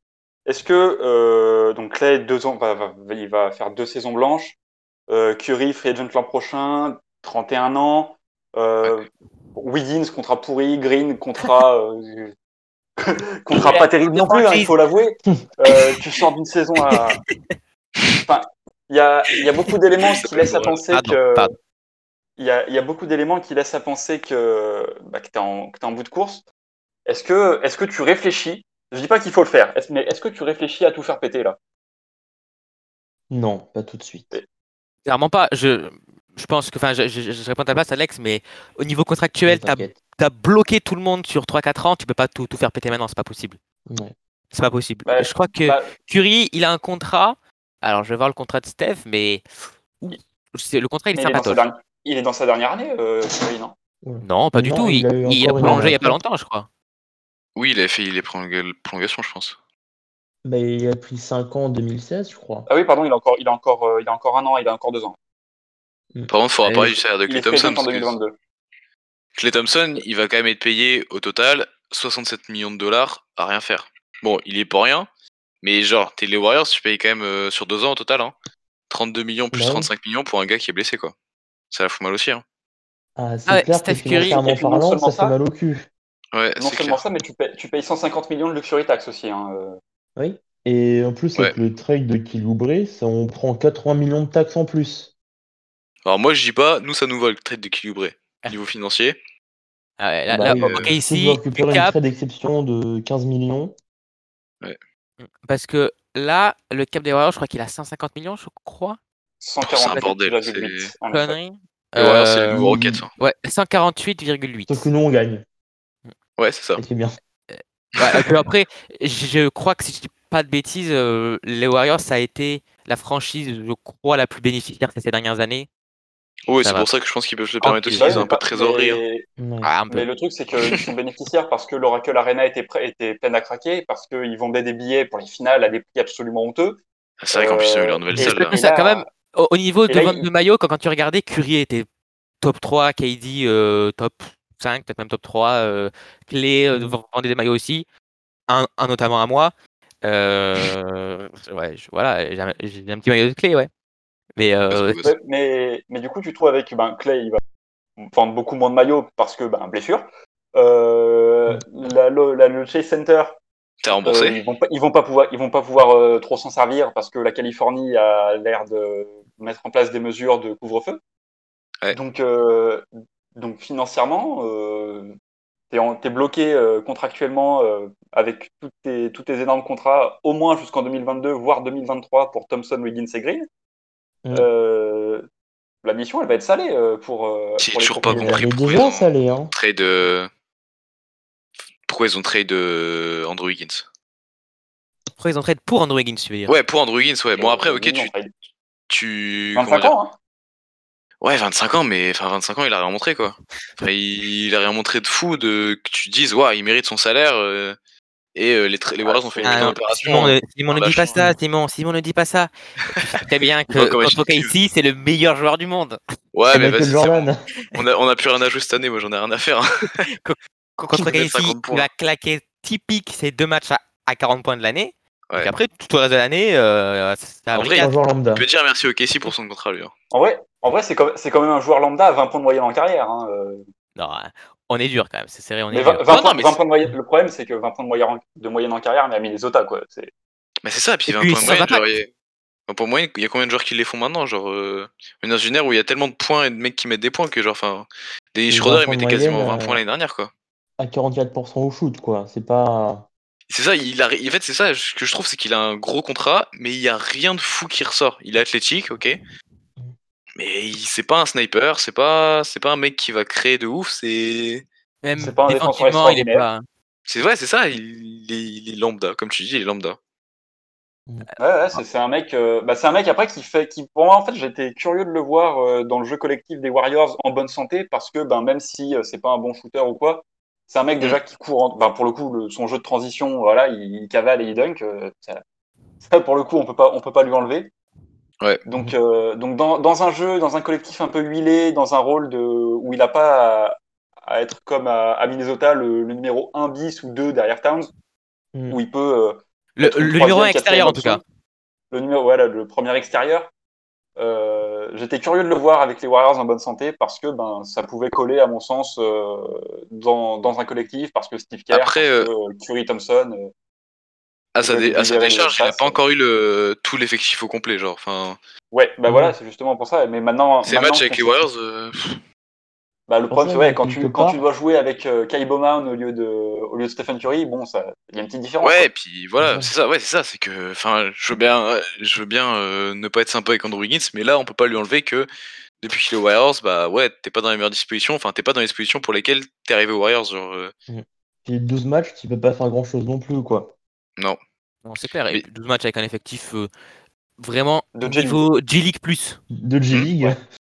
est-ce que euh, donc Clay deux ans, va, va- il va faire deux saisons blanches. Euh, Curry, free agent l'an prochain, trente et un ans. Euh, Wiggins, contrat pourri. Green, contrat, euh, contrat pas terrible non plus, hein, il faut l'avouer. Euh, tu sors d'une saison à. Enfin, il y a, il y a beaucoup d'éléments qui laissent à penser Pardon, que. pardon. Il y a, il y a beaucoup d'éléments qui laissent à penser que, bah, que tu es en, que t'es en bout de course. Est-ce que, est-ce que tu réfléchis? Je dis pas qu'il faut le faire, est-ce- mais est-ce que tu réfléchis à tout faire péter là? Non, pas tout de suite. Et- Clairement pas. Je, je pense que, enfin, je, je, je réponds à ta place, Alex, mais au niveau contractuel, Ne t'as, t'inquiète. t'as bloqué tout le monde sur trois quatre ans. Tu peux pas tout, tout faire péter maintenant, c'est pas possible. Ouais. C'est pas possible. Bah, Je crois que bah, Curry, il a un contrat. Alors, je vais voir le contrat de Steph, mais il- c'est, le contrat, il est mais il est dans sa sympatoche. dernière, il est dans sa dernière année, euh, Curry, non? Ouais. Non, pas du Non, tout. il Il, a eu il a encore une prolongé année il y a pas après. longtemps, je crois. Oui, il avait fait les prolonga- prolongations, je pense. Bah, il a pris cinq ans en deux mille seize, je crois. Ah oui, pardon, il a encore, il a encore, euh, il a encore un an, il a encore deux ans. Par contre, il faudra Allez, parler du salaire de Il Klay est free Thompson. agent en Parce que deux mille vingt-deux. Klay Thompson, il va quand même être payé au total soixante-sept millions de dollars à rien faire. Bon, il est pour rien, mais genre, t'es les Warriors, tu payes quand même euh, sur deux ans au total. Hein, trente-deux millions plus Bah oui. trente-cinq millions pour un gars qui est blessé, quoi. Ça la fout mal aussi. Hein. Ah, c'est Ah ouais, clair que Steph Curry. financièrement Et puis non parlant, seulement ça fait ça, mal au cul. Ouais, non c'est seulement clair. ça, mais tu payes, tu payes cent cinquante millions de luxury tax aussi. Hein, euh. Oui. Et en plus, Ouais. avec le trade de Kelly Oubre, ça, on prend quatre-vingts millions de taxes en plus. Alors moi, je dis pas, nous, ça nous va le trade d'équilibré. Niveau financier. Ah ouais, là, Bah là, oui, ok, si tu dois ici, récupérer une cap, trade d'exception de quinze millions, parce que là, le cap des Warriors, je crois qu'il a cent cinquante millions, je crois. Oh, c'est un bordel. C'est... cent quarante-huit virgule huit en effet. Connerie. Les Warriors, c'est les Euh, nouveaux Rockets. Hein. ouais, cent quarante-huit virgule huit. sauf que nous, on gagne. Ouais, c'est ça. Et c'est bien. Ouais, et puis après, je crois que si je dis pas de bêtises, euh, les Warriors, ça a été la franchise, je crois, la plus bénéficiaire ces dernières années. Oui, Ça c'est va. pour ça que je pense qu'ils peuvent se le permettre aussi. Bah, Ils ont mais, un peu de pas- trésorerie. Hein. mais, Ouais. Ah, un peu. mais le truc, c'est qu'ils sont bénéficiaires parce que l'Oracle Arena était, prêt, était pleine à craquer, parce qu'ils vendaient des billets pour les finales à des prix absolument honteux. C'est vrai qu'en plus, ils ont eu Euh, leur nouvelle et- salle là. et Ça, quand là- même, au, au niveau et de là, vente il- de maillots, quand, quand tu regardais, Curry était top trois, K D euh, top cinq, peut-être même top trois, euh, Clay euh, Mm. vendait des maillots aussi, un, un notamment à moi. Euh, ouais, je- voilà, j'ai un, j'ai un petit maillot de Clay, ouais. Mais C'est euh, beau gosse. ouais, mais, mais du coup, tu trouves avec ben, Clay, il va vendre beaucoup moins de maillots parce que ben, blessure. Euh, la, le, la- le Chase Center, T'es euh, remboursé. ils vont pas, ils vont pas pouvoir, ils vont pas pouvoir euh, trop s'en servir parce que la Californie a l'air de mettre en place des mesures de couvre-feu. Ouais. Donc, euh, donc financièrement, euh, t'es, en- t'es bloqué euh, contractuellement euh, avec tous tes, tous tes énormes contrats, au moins jusqu'en deux mille vingt-deux, voire deux mille vingt-trois pour Thompson, Wiggins et Green. Mm. Euh, la mission, elle va être salée euh, pour, euh, J'ai pour les toujours pas Elle propriétaires. compris est pourquoi ils déjà ont salée, hein. trade. euh, Pourquoi ils ont trade euh, Andrew Wiggins. pourquoi ils ont trade pour Andrew Wiggins, tu veux dire? Ouais, pour Andrew Wiggins, ouais. Bon, après, Euh, ok, oui, non, tu. trade. tu comment vingt-cinq dire ans, hein. Ouais, vingt-cinq ans, mais enfin, vingt-cinq ans, il a rien montré, quoi. Enfin, il, il a rien montré de fou, de que tu te dises, ouais, il mérite son salaire. euh, Et euh, les, tra- les Warriors ont fait une Ah très non, opération. Simon, hein, ne, Simon en ne dis pas lâchant- ça, Simon, Simon ne dis pas ça. Tu sais très bien Ou pas que comme contre Agility. K C, c'est le meilleur joueur du monde. Ouais, C'est mais Michael vas-y, c'est bon. Jordan. On a, on a plus rien à jouer cette année, moi j'en ai rien à faire. hein. Contre Je peux K mettre C, cinquante il points. va claquer typique ces deux matchs à, à quarante points de l'année. Et Ouais. puis après, tout le reste de l'année, euh, ça En va vrai, C'est un bricade. joueur lambda. Il peut dire merci au Casey pour son contrat, lui. hein. En vrai, en vrai c'est, quand, c'est quand même un joueur lambda à vingt points de moyenne en carrière. Hein. euh. Non, hein, on est dur quand même, c'est serré, on Mais est vingt, dur. vingt Non, points, non, mais vingt c'est- points de moyenne, le problème, c'est que vingt points de moyenne, de moyenne en carrière, mais à Minnesota, quoi. C'est... Mais c'est ça, puis Et vingt puis, points de sans moyenne, impact. genre, il y a- enfin, pour moi, il y a combien de joueurs qui les font maintenant? Genre, euh, dans une ère où il y a tellement de points et de mecs qui mettent des points que, genre, enfin, Dennis Et Schroeder, vingt il points de mettait quasiment moyenne, vingt euh, points l'année dernière, quoi. à quarante-quatre pour cent au shoot, quoi. C'est pas. C'est ça, il a, en fait, c'est ça ce que je trouve, c'est qu'il a un gros contrat, mais il y a rien de fou qui ressort. Il est athlétique, ok, mais il- c'est pas un sniper, c'est pas, c'est pas un mec qui va créer de ouf, c'est, Même C'est pas un défenseur défensivement, il est extraordinaire. pas. c'est vrai, c'est ça, il, il est, il est lambda, comme tu dis, il est lambda. Ouais, ouais, c'est, c'est un mec, euh, bah, c'est un mec après qui fait, qui, pour moi, en fait, j'étais curieux de le voir euh, dans le jeu collectif des Warriors en bonne santé parce que, ben, même si euh, c'est pas un bon shooter ou quoi, c'est un mec déjà qui court, en- ben, pour le coup, le- son jeu de transition, voilà, il, il cavale et il dunk, euh, ça, ça, pour le coup, on peut pas, on peut pas lui enlever. Ouais. Donc, euh, donc dans, dans un jeu, dans un collectif un peu huilé, dans un rôle de, où il n'a pas à, à être comme à, à Minnesota le, le numéro un bis ou deux derrière Towns, Mm. où il peut, euh, Le, être une le numéro un troisième, extérieur, en tout quatrième cas. option. Le numéro, voilà, le premier extérieur. Euh, j'étais curieux de le voir avec les Warriors en bonne santé parce que ben ça pouvait coller à mon sens euh, dans, dans un collectif parce que Steve Kerr, Après, parce euh, que euh, Curry Thompson euh, à, sa pouvaient dé- à sa libérer décharge, il a l'espace. pas encore eu le, tout l'effectif au complet. Genre, enfin, Ouais, bah Ouais. voilà, c'est justement pour ça. Mais maintenant, ces maintenant matchs que avec les c'est- Warriors, euh, bah, le Pour problème ça c'est ouais, que quand quelque tu quand tu part, dois jouer avec euh, Kai Bowman au lieu de au lieu de Stephen Curry, bon ça, il y a une petite différence. ouais, quoi. et puis voilà, Ouais. c'est ça, ouais, c'est ça, c'est que, enfin, je veux bien, je veux bien euh, ne pas être sympa avec Andrew Wiggins, mais là, on peut pas lui enlever que depuis qu'il est aux Warriors, bah ouais, t'es pas dans les meilleures dispositions, enfin, t'es pas dans les dispositions pour lesquelles t'es arrivé aux Warriors, genre, euh, puis douze matchs, tu peux pas faire grand chose non plus, quoi. non. Non, c'est clair. Et Mais- puis douze matchs avec un effectif euh, vraiment De G-League. niveau G-League plus. De G-League. Ouais.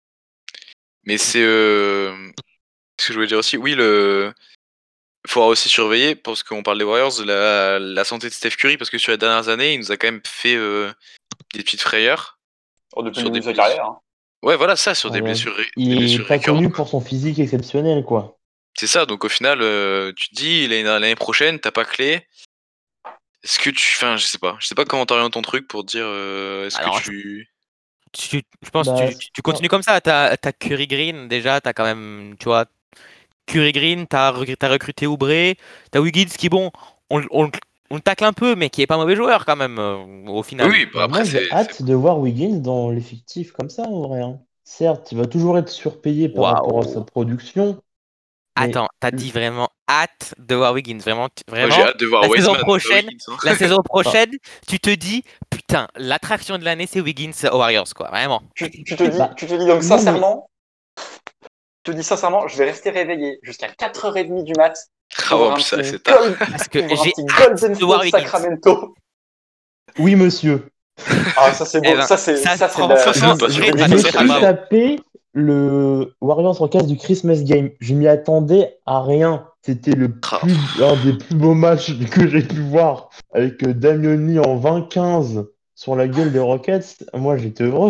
Mais c'est, euh, ce que je voulais dire aussi, oui, le, faudra aussi surveiller, parce qu'on parle des Warriors, la, la santé de Steph Curry, parce que sur les dernières années, il nous a quand même fait euh, des petites frayeurs. Oh, depuis Sur le début des de sa carrière. Hein. Ouais, voilà, ça, sur des Ouais. blessures, ré- Il des est blessures pas récurrentes, connu quoi. pour son physique exceptionnel, quoi. C'est ça, donc au final, euh, tu te dis, l'année l'année prochaine, t'as pas clé. Est-ce que tu. Enfin, je sais pas. Je sais pas comment t'orientes ton truc pour dire. euh, est-ce Alors, que tu. Tu, je pense Bah, que tu, tu, tu continues comme ça. T'as as Curry Green, déjà, t'as quand même, tu vois, Curry Green, t'as rec- t'as recruté Oubre, t'as Wiggins qui, bon, on, on, on le tacle un peu, mais qui est pas mauvais joueur quand même, euh, au final. Oui, bah bah, après, moi, c'est. j'ai c'est- hâte de voir Wiggins dans l'effectif comme ça, en vrai. Hein. Certes, il va toujours être surpayé par rapport à sa Waouh. production, mais Attends, t'as dit vraiment hâte de voir Wiggins, vraiment, tu- Moi, j'ai vraiment. hâte de voir La saison Wiseman, pas prochaine, Wiggins. Hein. la saison prochaine, tu te dis, putain, l'attraction de l'année, c'est Wiggins aux Warriors, quoi, vraiment. Tu, tu te dis, Bah, tu te dis donc non, mais- sincèrement, je te dis sincèrement, je vais rester réveillé jusqu'à quatre heures trente du mat Ah pour ouais, un en plus, ça, petit, c'est tard. gold- Parce que pour un j'ai petit hâte Golden de voir State Wiggins. Sacramento. oui, monsieur. Ah, ça c'est beau. Eh ben, ça c'est ça, ça c'est fran- de la- franchement, ça, Je, c'est vrai pas je ça me serait draft, suis pas mal. bravo. tapé le Warriors en case du Christmas Game. Je m'y attendais à rien. C'était le Ah, plus, un des plus beaux matchs que j'ai pu voir avec euh, Damian Lee en vingt quinze sur la gueule des Rockets. Moi, j'étais heureux.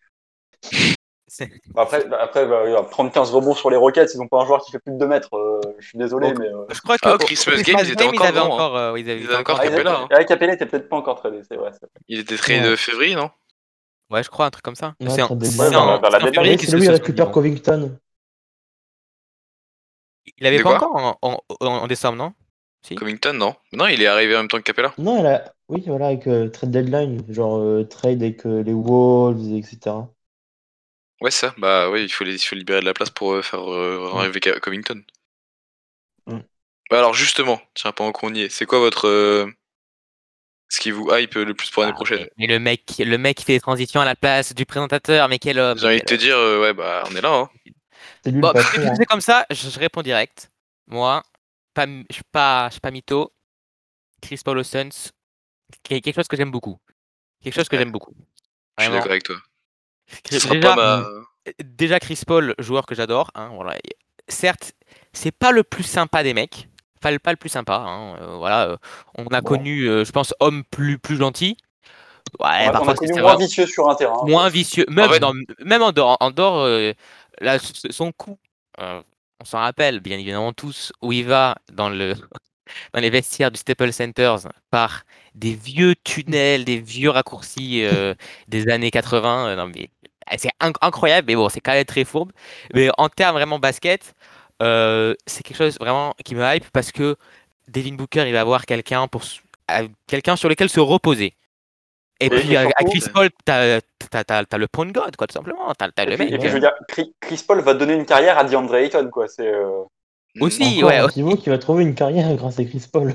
C'est- Après, bah, après bah, il va prendre quinze rebonds sur les Rockets, ils ont pas un joueur qui fait plus de deux mètres. euh, je suis désolé, Donc, mais. euh, Je crois que Ah, au au- au Christmas Christmas Game, ils étaient Game, ils encore avaient bons, hein. encore, euh, ils avaient, Ils ils étaient avaient encore encore Ah, ils Capella, étaient- hein. ouais, Capella était peut-être pas encore tradé, c'est vrai. c'est vrai. Il était trade Ouais. de février, non? Ouais, je crois, un truc comme ça. Ouais, c'est en, trade c'est deadline. Ouais, en, vers la- vers la c'est en deadline. février Oui, qu'ils c'est se lui, il sont dit, récupère bon. Covington. Il avait De pas quoi? encore en, en, en- en décembre, non? Si. Covington, non. Non, il est arrivé en même temps que Capella. Non, elle a... oui, voilà, avec euh, trade deadline, genre euh, trade avec euh, les Wolves, et cetera. Ouais, ça. Bah ouais, il faut, les- il faut libérer de la place pour euh, faire euh, Mm. arriver Ca- Covington. Mm. Bah alors justement, tiens, pendant qu'on y est, c'est quoi votre euh, ce qui vous hype le plus pour l'année Ah, prochaine? mais, mais le mec, le mec qui fait des transitions à la place du présentateur, mais quel homme, J'ai mais envie de quel te dire, euh, ouais, bah on est là, hein. C'est lui Bon, le patron. puisque Hein. c'est comme ça, je, je réponds direct. Moi, pas, m- je suis pas, je suis pas mytho. Chris Paul aux Suns, qui- quelque chose que j'aime beaucoup. Quelque chose que Ouais. j'aime beaucoup. Je suis Vraiment. d'accord avec toi. Ce Chris- sera Déjà, pas ma. déjà Chris Paul, joueur que j'adore. Hein, voilà. Et certes, c'est pas le plus sympa des mecs. Enfin, le- pas le plus sympa. Hein, euh, voilà. euh, on a Bon. connu, euh, je pense, homme plus, plus gentil. On Ouais, a, on parfois a connu c'est moins vraiment vicieux sur un terrain. moins quoi. vicieux. Même, fait- dans, même en dehors, en dehors euh, là, s- son coup, euh, on s'en rappelle bien évidemment tous, où il va dans le dans les vestiaires du Staples Centers par des vieux tunnels, des vieux raccourcis euh, des années quatre-vingts. euh, non, mais ah, c'est inc- incroyable, mais bon, c'est quand même très fourbe. Mais en termes vraiment basket, euh, c'est quelque chose vraiment qui me hype parce que Devin Booker, il va avoir quelqu'un pour s- à- quelqu'un sur lequel se reposer. Et, Et- puis et à, à surtout- Chris Paul, t'as t'as- t'as- t'as le point god, quoi, tout simplement. T'as t'as Et le puis, mec. et puis, je euh, veux dire, Chris, Chris Paul va donner une carrière à DeAndre Ayton, quoi. C'est. euh, Mhm. Aussi, Encore ouais. un aussi. pivot qui va trouver une carrière grâce à Chris Paul.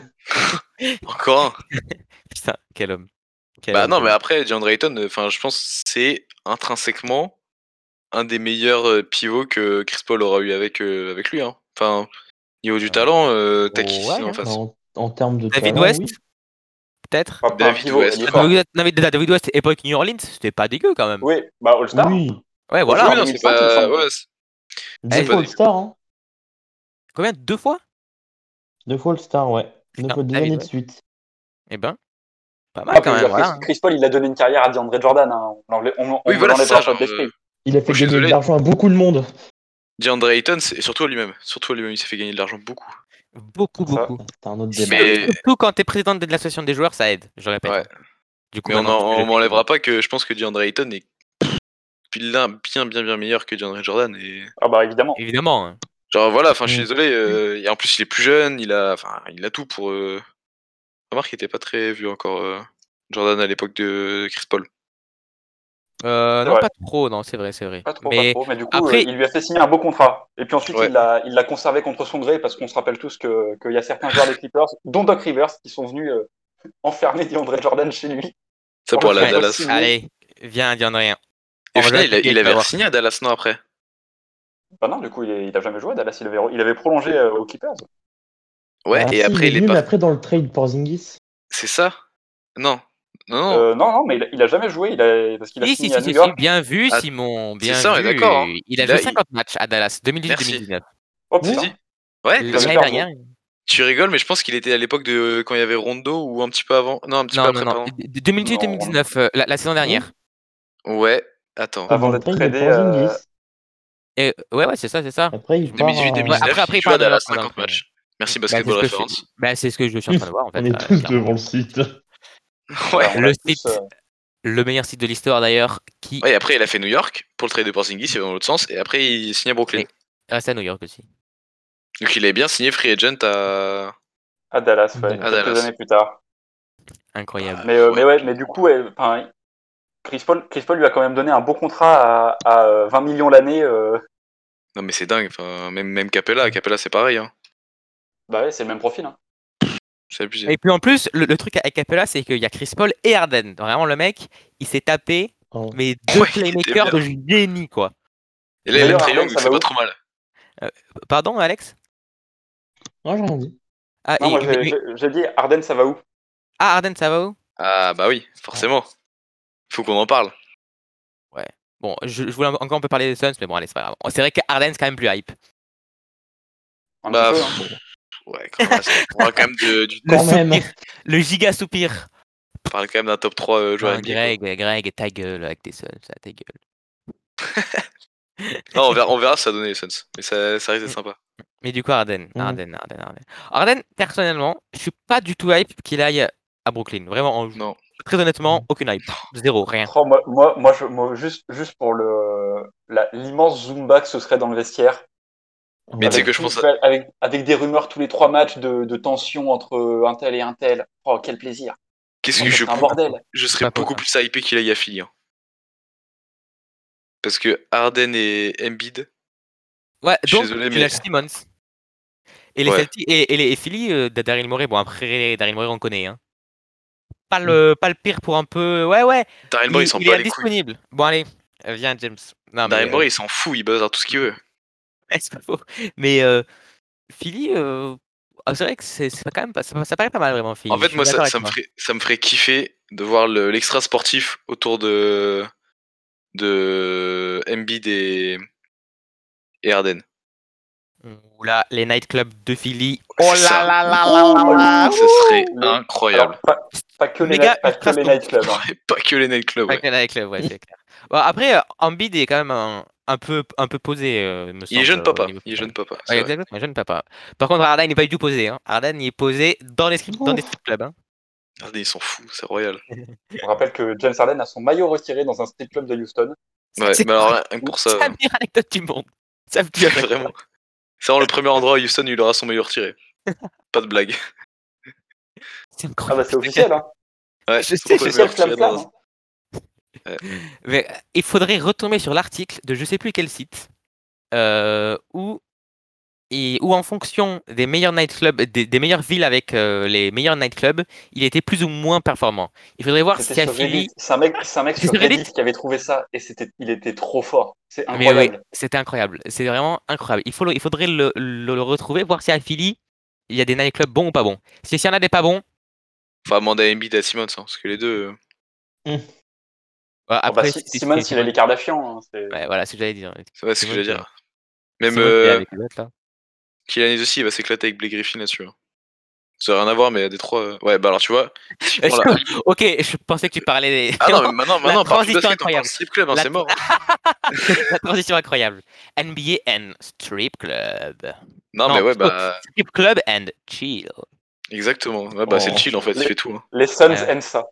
Encore un. Putain, quel homme. Quel Bah homme, non, quel mais homme. après, DeAndre Ayton, enfin, je pense que c'est intrinsèquement un des meilleurs euh, pivots que Chris Paul aura eu avec, euh, avec lui. Hein. Enfin, niveau du Euh, talent, euh, t'as qui ouais, sinon en hein. face? En, en termes de David talent, West, oui. peut-être. Pas, pas un David pivot, West. il est Ah, fort. David West- David David West, époque New Orleans, c'était pas dégueu quand même. Oui, bah All-Star. Oui, Ouais, All-Star voilà. Oui, non, c'est deux mille cinq, il me pas. semble. Ouais, c'est- deux Eh, fois pas All-Star, hein. Combien? Deux fois? Deux fois All-Star, ouais. Deux Putain, fois deux David années de West. suite. Eh ben, pas Ah, mal quand puis, je veux même. dire, Chris, Voilà. Chris Paul, il a donné une carrière à DeAndre Jordan. Hein. On l'enlève- on, on Oui, ne voilà, c'est l'enlèvera ça. pas Genre, de l'esprit. euh, Il a fait Moi, je suis gagner de désolé. l'argent à beaucoup de monde. DeAndre Ayton, c'est surtout à lui-même. Surtout à lui-même, il s'est fait gagner de l'argent beaucoup. Beaucoup, Ça. beaucoup. C'est un autre débat. Mais, Surtout quand t'es président de l'association des joueurs, ça aide, je répète. ouais. hein. Du coup, Mais on maintenant, en- je on le m'enlèvera dis. pas que je pense que DeAndre Ayton est bien, bien, bien, bien meilleur que DeAndre Jordan. Et... Ah bah évidemment. Évidemment. hein. Genre voilà, enfin je suis Mm. désolé. euh, et en plus il est plus jeune, il a, enfin il a tout pour. Euh... Remarque, il était pas très vu encore euh, Jordan à l'époque de Chris Paul. Euh, C'est non, vrai. pas trop, non, c'est vrai, c'est vrai. Pas trop, Mais pas trop. Mais du coup, après, euh, il lui a fait signer un beau contrat. Et puis ensuite, Ouais. il l'a il l'a conservé contre son gré parce qu'on se rappelle tous que qu'il y a certains joueurs des Clippers, dont Doc Rivers, qui sont venus euh, enfermer DeAndre Jordan chez lui. Ça Pour pour le aller à faire Dallas. signer. allez, viens, dis en rien. Et On au va final, jamais il, a- oublier il que avait avoir- signé à Dallas non après. Bah non, du coup, il, est- il a jamais joué à Dallas. Il avait, il avait prolongé euh, aux Clippers. Ouais. Ah, et si, après il est il est venu, mais pas. après dans le trade pour Zingis. C'est ça. Non. Non. non. Euh, non, non, mais il a, il a jamais joué. Il a, parce qu'il a Si, si, signé si, à New si, si, York. bien vu, Ah, Simon, c'est bien ça, on est vu. d'accord, hein. Il a Il joué a- il- cinquante matchs à Dallas, deux mille dix-huit deux mille dix-neuf. Oh Oui. putain. Ouais. L'année Parce que super dernière. tu rigoles, mais je pense qu'il était à l'époque de quand il y avait Rondo ou un petit peu avant. Non, un petit peu Non, non, après, non. pardon. deux mille dix-huit deux mille dix-neuf, euh, la, la saison dernière. Ouais. Attends. Avant Avant le d'être trade tradé, pour euh, Zingis. Et, ouais, ouais, c'est ça, c'est ça. Après, il part deux mille dix-huit à... Ouais, deux mille dix-neuf, après, après, il il joue part à à New Dallas York pendant le cinquante trade. matchs. Merci Bah, c'est Basketball ce que je, Reference. bah, c'est ce que je suis en train de voir en fait. On est euh, tous clairement. devant le site. Ouais. ouais, on Le a tous, site, euh, le meilleur site de l'histoire d'ailleurs, qui Ouais, et après il a fait New York pour le trade de Porzingis, il va dans l'autre sens, et après il signe à Brooklyn. Et- reste à New York aussi. Donc il avait bien signé free agent à. à Dallas, ouais, À quelques Dallas. années plus tard. Incroyable. Mais, euh, ouais. mais ouais, mais du coup, ouais, enfin, Chris Paul, Chris Paul lui a quand même donné un beau contrat à, à euh, vingt millions l'année. euh, Non mais c'est dingue, enfin, même, même Capella, Capella c'est pareil, hein. Bah ouais, c'est le même profil. Hein. C'est abusé. Et puis en plus, le, le truc avec Capella, c'est qu'il y a Chris Paul et Harden. Vraiment, le mec, il s'est tapé Oh. mais deux Ouais, il était playmakers de bien. génie, quoi. Et là il a le D'ailleurs, triangle, Harden, ça c'est va pas où trop mal. Pardon, Alex? Non, j'ai rien dit. Ah, Non, et- moi mais- j'ai mais- j'ai- j'ai dit Harden, ça va où ah, Harden, ça va où? Ah bah oui, forcément. Faut qu'on en parle. Bon, je, je voulais encore un peu parler des Suns, mais bon, allez, c'est pas grave. C'est vrai que Harden, c'est quand même plus hype. Un Bah petit peu. pff, Hein. ouais, quand même, on parle quand même de, du, Le Quand même. soupir, le giga soupir. on parle quand même d'un top trois euh, joueur Non, N B A. quoi. Greg, Greg, ta gueule avec tes Suns, ça, ta gueule. Non, on verra, on verra ce que ça va donner les Suns, mais ça, ça risque d'être sympa. Mais du coup, Harden, Mm. Harden, Harden, Harden. Harden, personnellement, je suis pas du tout hype qu'il aille à Brooklyn. Vraiment, en- Non. très honnêtement, aucune hype. Zéro, rien. Oh, moi, moi, moi, je- moi, juste, juste pour le la- l'immense Zumba que ce serait dans le vestiaire. Mais tu sais Avec, que je tout- pense à- avec, avec des rumeurs tous les trois matchs de, de tension entre un tel et un tel. Oh, quel plaisir. Qu'est-ce Non, que mais je C'est un beaucoup- bordel. Je C'est serais pas faux, beaucoup ça. plus hypé qu'il aille à Philly. hein. Parce que Harden et Embiid, Ouais, Je suis donc, désolé, tu mais- lâches Simmons. Et les Ouais. Celtics, et, et les et Philly, euh, Daryl Morey, bon, après, Daryl Morey, on connaît. Hein. Pas, le, pas le pire pour un peu. Ouais, ouais. Daryl Il, Morey il s'en il est bat les couilles. indisponible. Bon, allez, euh, viens, James. Non, Daryl mais. Morey il s'en fout, il buzz à tout ce qu'il veut. euh, c'est pas faux. Mais euh, Philly, euh, ah, c'est vrai que c'est c'est quand même pas, ça, ça paraît pas mal, vraiment, Philly. En Je fait, suis moi, ça, d'accord ça avec me toi. ferait, ça me ferait kiffer de voir le- l'extra sportif autour de, de Embiid et, et Harden. Ouh là, les nightclubs de Philly. Oh C'est là ça. là là là là là. Ce serait Les- incroyable. Alors, pas, pas que les, Méga night- pas que ultra les stomp. nightclubs. Hein. Et pas que les nightclubs. Pas Ouais. que les nightclubs, ouais, c'est clair. Bon, après, euh, Embiid est quand même un, un peu, un peu posé, euh, me Il semble. est jeune euh, au papa. niveau Il est jeune personnel. papa. C'est Ouais, vrai. exactement, jeune papa. Par contre, Harden n'est pas du tout posé. Hein. Harden, il est posé dans les strip, dans des strip clubs. Hein. Harden, ils s'en foutent. C'est royal. On rappelle que James Harden a son maillot retiré dans un strip club de Houston. Ouais, C'est mais alors, rien que pour ça, c'est la meilleure anecdote du monde. Ça me tue à chaque fois. vraiment. C'est vraiment le premier endroit où Houston il aura son meilleur retiré. Pas de blague. C'est Ah incroyable. bah c'est officiel. Hein. Ouais, Je c'est sais, trop je cool, Officiel le flam meilleur flam. retiré dans- Hein. Mais, euh, il faudrait retomber sur l'article de je sais plus quel site euh, où, et, où en fonction des meilleurs nightclubs, des, des meilleures villes avec euh, les meilleurs nightclubs, il était plus ou moins performant. Il faudrait voir C'était si à sur Philly. Reddit. C'est un mec, c'est un mec C'est sur sur Reddit Reddit qui avait trouvé ça et c'était, il était trop fort. C'est Mais incroyable. oui, c'était incroyable. C'est vraiment incroyable. Il, faut le- il faudrait le, le- le retrouver, voir si à Philly, il y a des nightclubs bons ou pas bons. Si s'il y en a des pas bons, Enfin, demander à Embiid et à Simmons, hein, parce que les deux. euh, euh, Oh, bah, après, Si- si- Simmons, si- il a les Kardashians. Hein, c'est- Ouais, voilà, c'est ce que j'allais dire. C'est vrai ce que Simmons, j'allais euh, dire. Même Simmons, il est euh, avec les autres, là. Kylian aussi, il va s'éclater avec Blake Griffin là-dessus. hein. Ça n'a rien à voir, mais à Détroit. euh, Ouais, bah alors tu vois. typiquement, la- Ok, je pensais que tu parlais des. Ah non, mais maintenant, maintenant, on parle plus transition basket, on parle incroyable. strip club, hein, La- c'est mort. hein. La transition incroyable. N B A and strip club. Non, mais ouais, bah. Strip club and chill. Exactement. Ouais, bah c'est le Oh. chill en fait, il Les- fait tout. hein. Les Suns Ouais. aiment ça.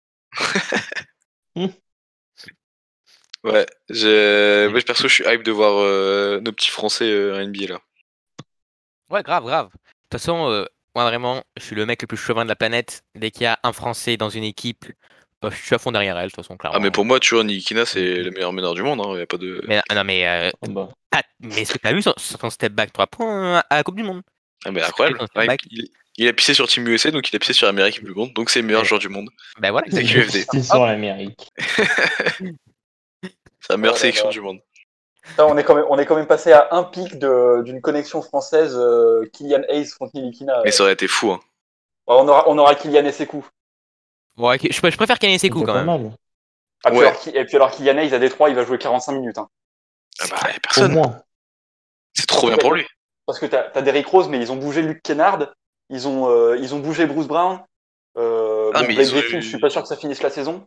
Ouais, j'ai. Moi, perso, je suis hype de voir euh, nos petits Français euh, N B A là. Ouais, grave, grave. De toute façon, euh, moi vraiment, je suis le mec le plus chauvin de la planète. Dès qu'il y a un Français dans une équipe, bah, je suis à fond derrière elle, de toute façon, clairement. Ah, mais pour moi, tu vois, Nikina, c'est le meilleur meneur du monde, hein. Y a pas de. Mais ah non, mais, euh, Ah bah. ah, mais est-ce que t'as vu son, son step back trois points à la Coupe du Monde? Ah, mais Est-ce que incroyable. t'as vu son Ouais, step back il, il a pissé sur Team U S A, donc il a pissé sur Amérique du monde, donc c'est le meilleur Ouais. joueur du monde. Ben voilà, C'est exactement. Q F D. C'est sur l'Amérique. C'est la meilleure Oh là sélection là. du monde. Putain, on, est quand même, on est quand même passé à un pic de- d'une connexion française euh, Kylian Hayes contre Nilikina. Mais ça aurait été fou, hein. on, aura, on aura Kylian et Sekou. Bon, ok, je, je préfère Kanye C'est Sekou déjà quand pas même. mal. Ah, puis Ouais. alors, Ki- et puis alors Kylian Hayes à Détroit, il va jouer quarante-cinq minutes. Hein. Ah bah, y a Au personne. moins. C'est trop bien pour lui. Parce que t'as as Derrick Rose, mais ils ont bougé Luke Kennard, ils ont, euh, ils ont bougé Bruce Brown. Euh, Ah, bon, mais Blake ils ont Griffin, eu- je suis pas sûr que ça finisse la saison.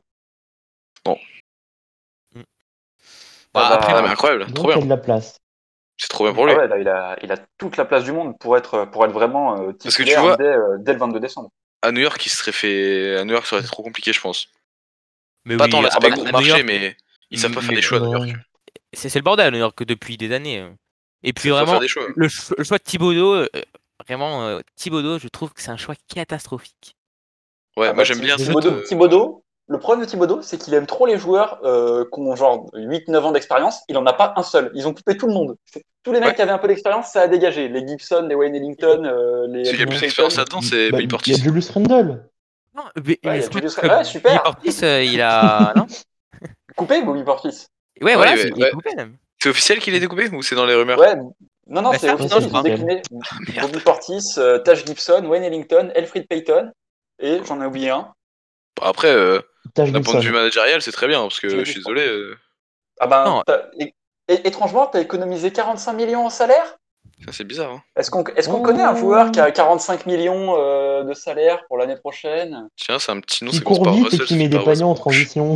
Bah, Ça va- après, Ah, mais incroyable, Donc trop il y a bien. de la place. C'est trop bien pour Ah lui. ouais, là, il a, il a toute la place du monde pour être, pour être vraiment euh, Parce que tu titulaire vois- dès, euh, dès le vingt-deux décembre. À New York, il se serait fait. À New York, ça aurait été trop compliqué, je pense. mais Pas oui, tant à- l'aspect à- gros à marché, New York, mais ils savent pas faire mais- des choix à New York. Ouais. c'est c'est le bordel à New York depuis des années. euh. Et puis Ils savent pas vraiment, faire des choix. le, ch- le choix de Thibodeau, euh, vraiment, euh, Thibodeau, je trouve que c'est un choix catastrophique. Ouais, Ah moi bah, j'aime Thi- bien cette. Thibodeau, euh, Thibodeau, le problème de Thibodeau, c'est qu'il aime trop les joueurs euh, qui ont genre huit neuf ans d'expérience. Il en a pas un seul. Ils ont coupé tout le monde. C'est- Tous les mecs Ouais. qui avaient un peu d'expérience, ça a dégagé. Les Gibson, les Wayne Ellington, euh, les Celui qui a Andrew plus Ouais. d'expérience Payton. là-dedans, c'est Bah, Bobby il y a Portis. Julius Randle. Non, mais, Ouais, mais il y a je crois Julius que Randle. Ouais, super. Billy Portis, euh, il a. Non Coupé, Bobby Portis. Ouais, voilà, ouais, c'est il est ouais. coupé même. C'est officiel qu'il est découpé ou c'est dans les rumeurs? Ouais. Non, non, Bah, c'est ça, officiel. non, Ils ont c'est décliné merde. Bobby Portis, euh, Taj Gibson, Wayne Ellington, Elfrid Payton. Et j'en ai oublié un. Bon, après, euh, Taj d'un point de vue Gibson. managérial, c'est très bien, parce Je que l'ai je dit, suis je crois. désolé. euh, Ah ben, Non. t'as- é- é- étrangement, t'as économisé quarante-cinq millions en salaire. Ça, c'est bizarre. Hein. Est-ce qu'on est-ce qu'on Oh. connaît un joueur qui a quarante-cinq millions euh, de salaire pour l'année prochaine Tiens, c'est un petit nom, Qui ça commence court par vite et Russell, qui ça met finit des par paniers en Westbrook. transition.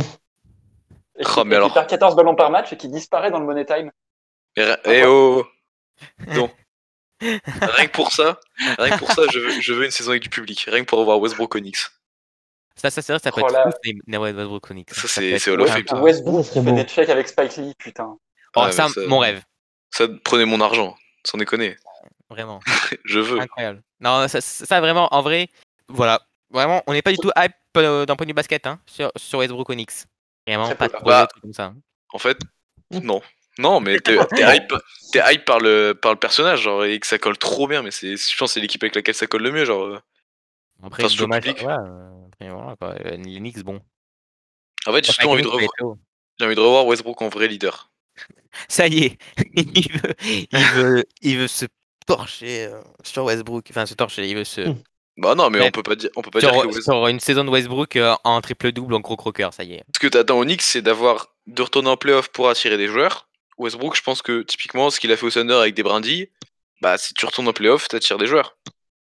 et Oh, qui, mais et alors. qui perd quatorze ballons par match et qui disparaît dans le Money Time? Eh Ah, eh, ouais. oh, non. Rien que pour ça, rien que pour ça, je veux, je veux une saison avec du public. Rien que pour voir Westbrook Knicks. Ça, ça, c'est vrai, ça peut Oh être là. ouf, les les Westbrook Onyx. Ça, peut c'est être c'est Hall of Fame, sympa. ça. Westbrook Ça, ça serait qui fait beau. des checks avec Spike Lee, putain. Oh, Ah, mais ça, ça- mon rêve, Ça, prenez mon argent, sans déconner. vraiment. Je veux. Incroyable. Non, ça, ça, vraiment, en vrai, voilà. Vraiment, on n'est pas du tout hype euh, d'un point de vue basket hein, sur, sur Westbrook Onyx. Vraiment, Très pas peu. de Bah, projet, truc comme ça. hein. En fait, non. Non, mais t'es t'es hype, t'es hype par, le, par le personnage, genre, et que ça colle trop bien, mais c'est, je pense que c'est l'équipe avec laquelle ça colle le mieux, genre. euh. Après, Enfin, surtout le dommage. public. Voilà, euh, après, voilà, quoi. Euh, Les Knicks, bon. En fait, j'ai surtout envie de, revoir, revoir. j'ai envie de revoir Westbrook en vrai leader. Ça y est, il veut, il veut, il veut se torcher euh, sur Westbrook. Enfin, se torcher, il veut se. Hmm. Bah non, mais Ouais. on peut pas dire, on peut pas dire que Sur, West- sur une saison de Westbrook euh, en triple-double, en gros croqueur, ça y est. ce que t'attends au Knicks, c'est d'avoir de retourner en playoff pour attirer des joueurs. Westbrook, je pense que typiquement, ce qu'il a fait au Thunder avec des brindilles, bah si tu retournes en playoff, t'attires des joueurs.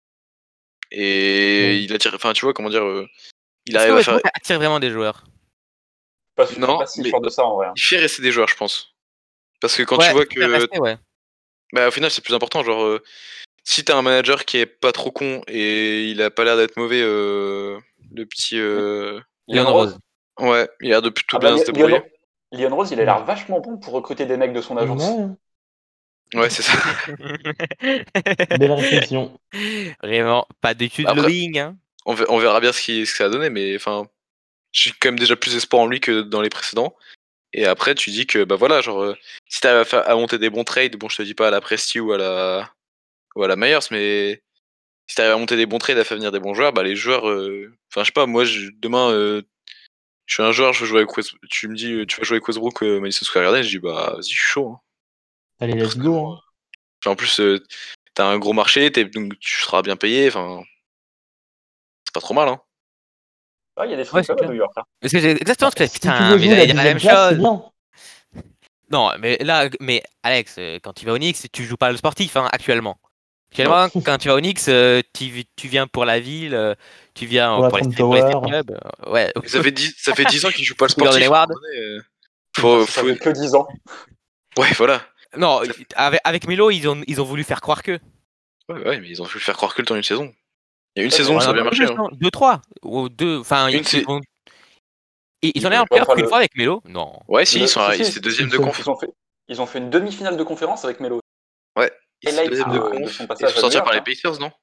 Et Oui. il attire, enfin tu vois comment dire, euh, il Est-ce que arrive à faire, Westbrook attire vraiment des joueurs? Pas, je suis Non, pas si mais- sûr de ça en vrai. hein. il fait rester des joueurs, je pense. Parce que quand Ouais, tu vois il peut que, rester, ouais. bah au final c'est plus important, genre euh, si t'as un manager qui est pas trop con et il a pas l'air d'être mauvais, euh, le petit, euh, Leon Rose. ouais, il a l'air de plutôt Ah bah, bien se Leon, débrouiller. Leon Rose, il a l'air vachement bon pour recruter des mecs de son agence. Ouais, Ouais, c'est ça. belle réflexion. Vraiment, pas d'études Après- lobbying. Hein. On ver- on verra bien ce, qui, ce que ça a donné, mais enfin, j'ai quand même déjà plus espoir en lui que dans les précédents. Et après, tu dis que, bah voilà, genre, euh, si t'arrives à, faire- à monter des bons trades, bon, je te dis pas à la Presti ou à la, ou à la Myers, mais si t'arrives à monter des bons trades, à faire venir des bons joueurs, bah les joueurs, euh, enfin, je sais pas, moi, je- demain, euh, je suis un joueur, je veux jouer avec Westbrook, tu me dis, euh, tu vas jouer avec Westbrook, euh, Madison Square Garden, je dis, bah, vas-y, je suis chaud. hein. Allez, let's go. hein. Puis en plus, euh, t'as un gros marché, t'es- donc tu seras bien payé, enfin, c'est pas trop mal, hein. Ah, il y a des Ouais, strip c'est clubs à clair. New York. hein. Parce que j'ai exactement ce que Si tu putain, veux mais jouer là, la il y a la deuxième même place, c'est chose. bien. Non, mais là, mais Alex, euh, quand tu vas au Knicks, tu joues pas le sportif hein, actuellement. Finalement, quand tu vas au Knicks, euh, tu, tu viens pour la ville, euh, tu viens Pour la pour les, Trump pour les strip Tower. clubs. euh, ouais. Mais ça fait dix, ça fait dix ans qu'il joue pas le Ou Gordon sportif. à un Hayward. moment donné, euh, Ça, Faut, ça faut... fait que dix ans. Ouais, voilà. Non, Ça avec, avec Melo, ils ont, ils ont voulu faire croire que. Ouais, ouais, mais ils ont voulu faire croire que le temps d'une saison. Il y a une Ouais, saison où mais- ça a Ouais, bien non, marché. deux, Hein. non, deux, trois. Ou deux. Enfin, Une, ils, c'est- ils vont. Ils, ils Ils- en est en Ouais, playoff enfin, qu'une le- fois avec Melo. Non. Ouais, si, Le- ils sont si, ils si, étaient deuxième une de seule. conf. Ils ont fait, ils ont fait une demi-finale de conférence avec Melo. Ouais, ils étaient Highlight deuxième de de- conf. de son Ils passage sont à sortis New par les York, Pacers, non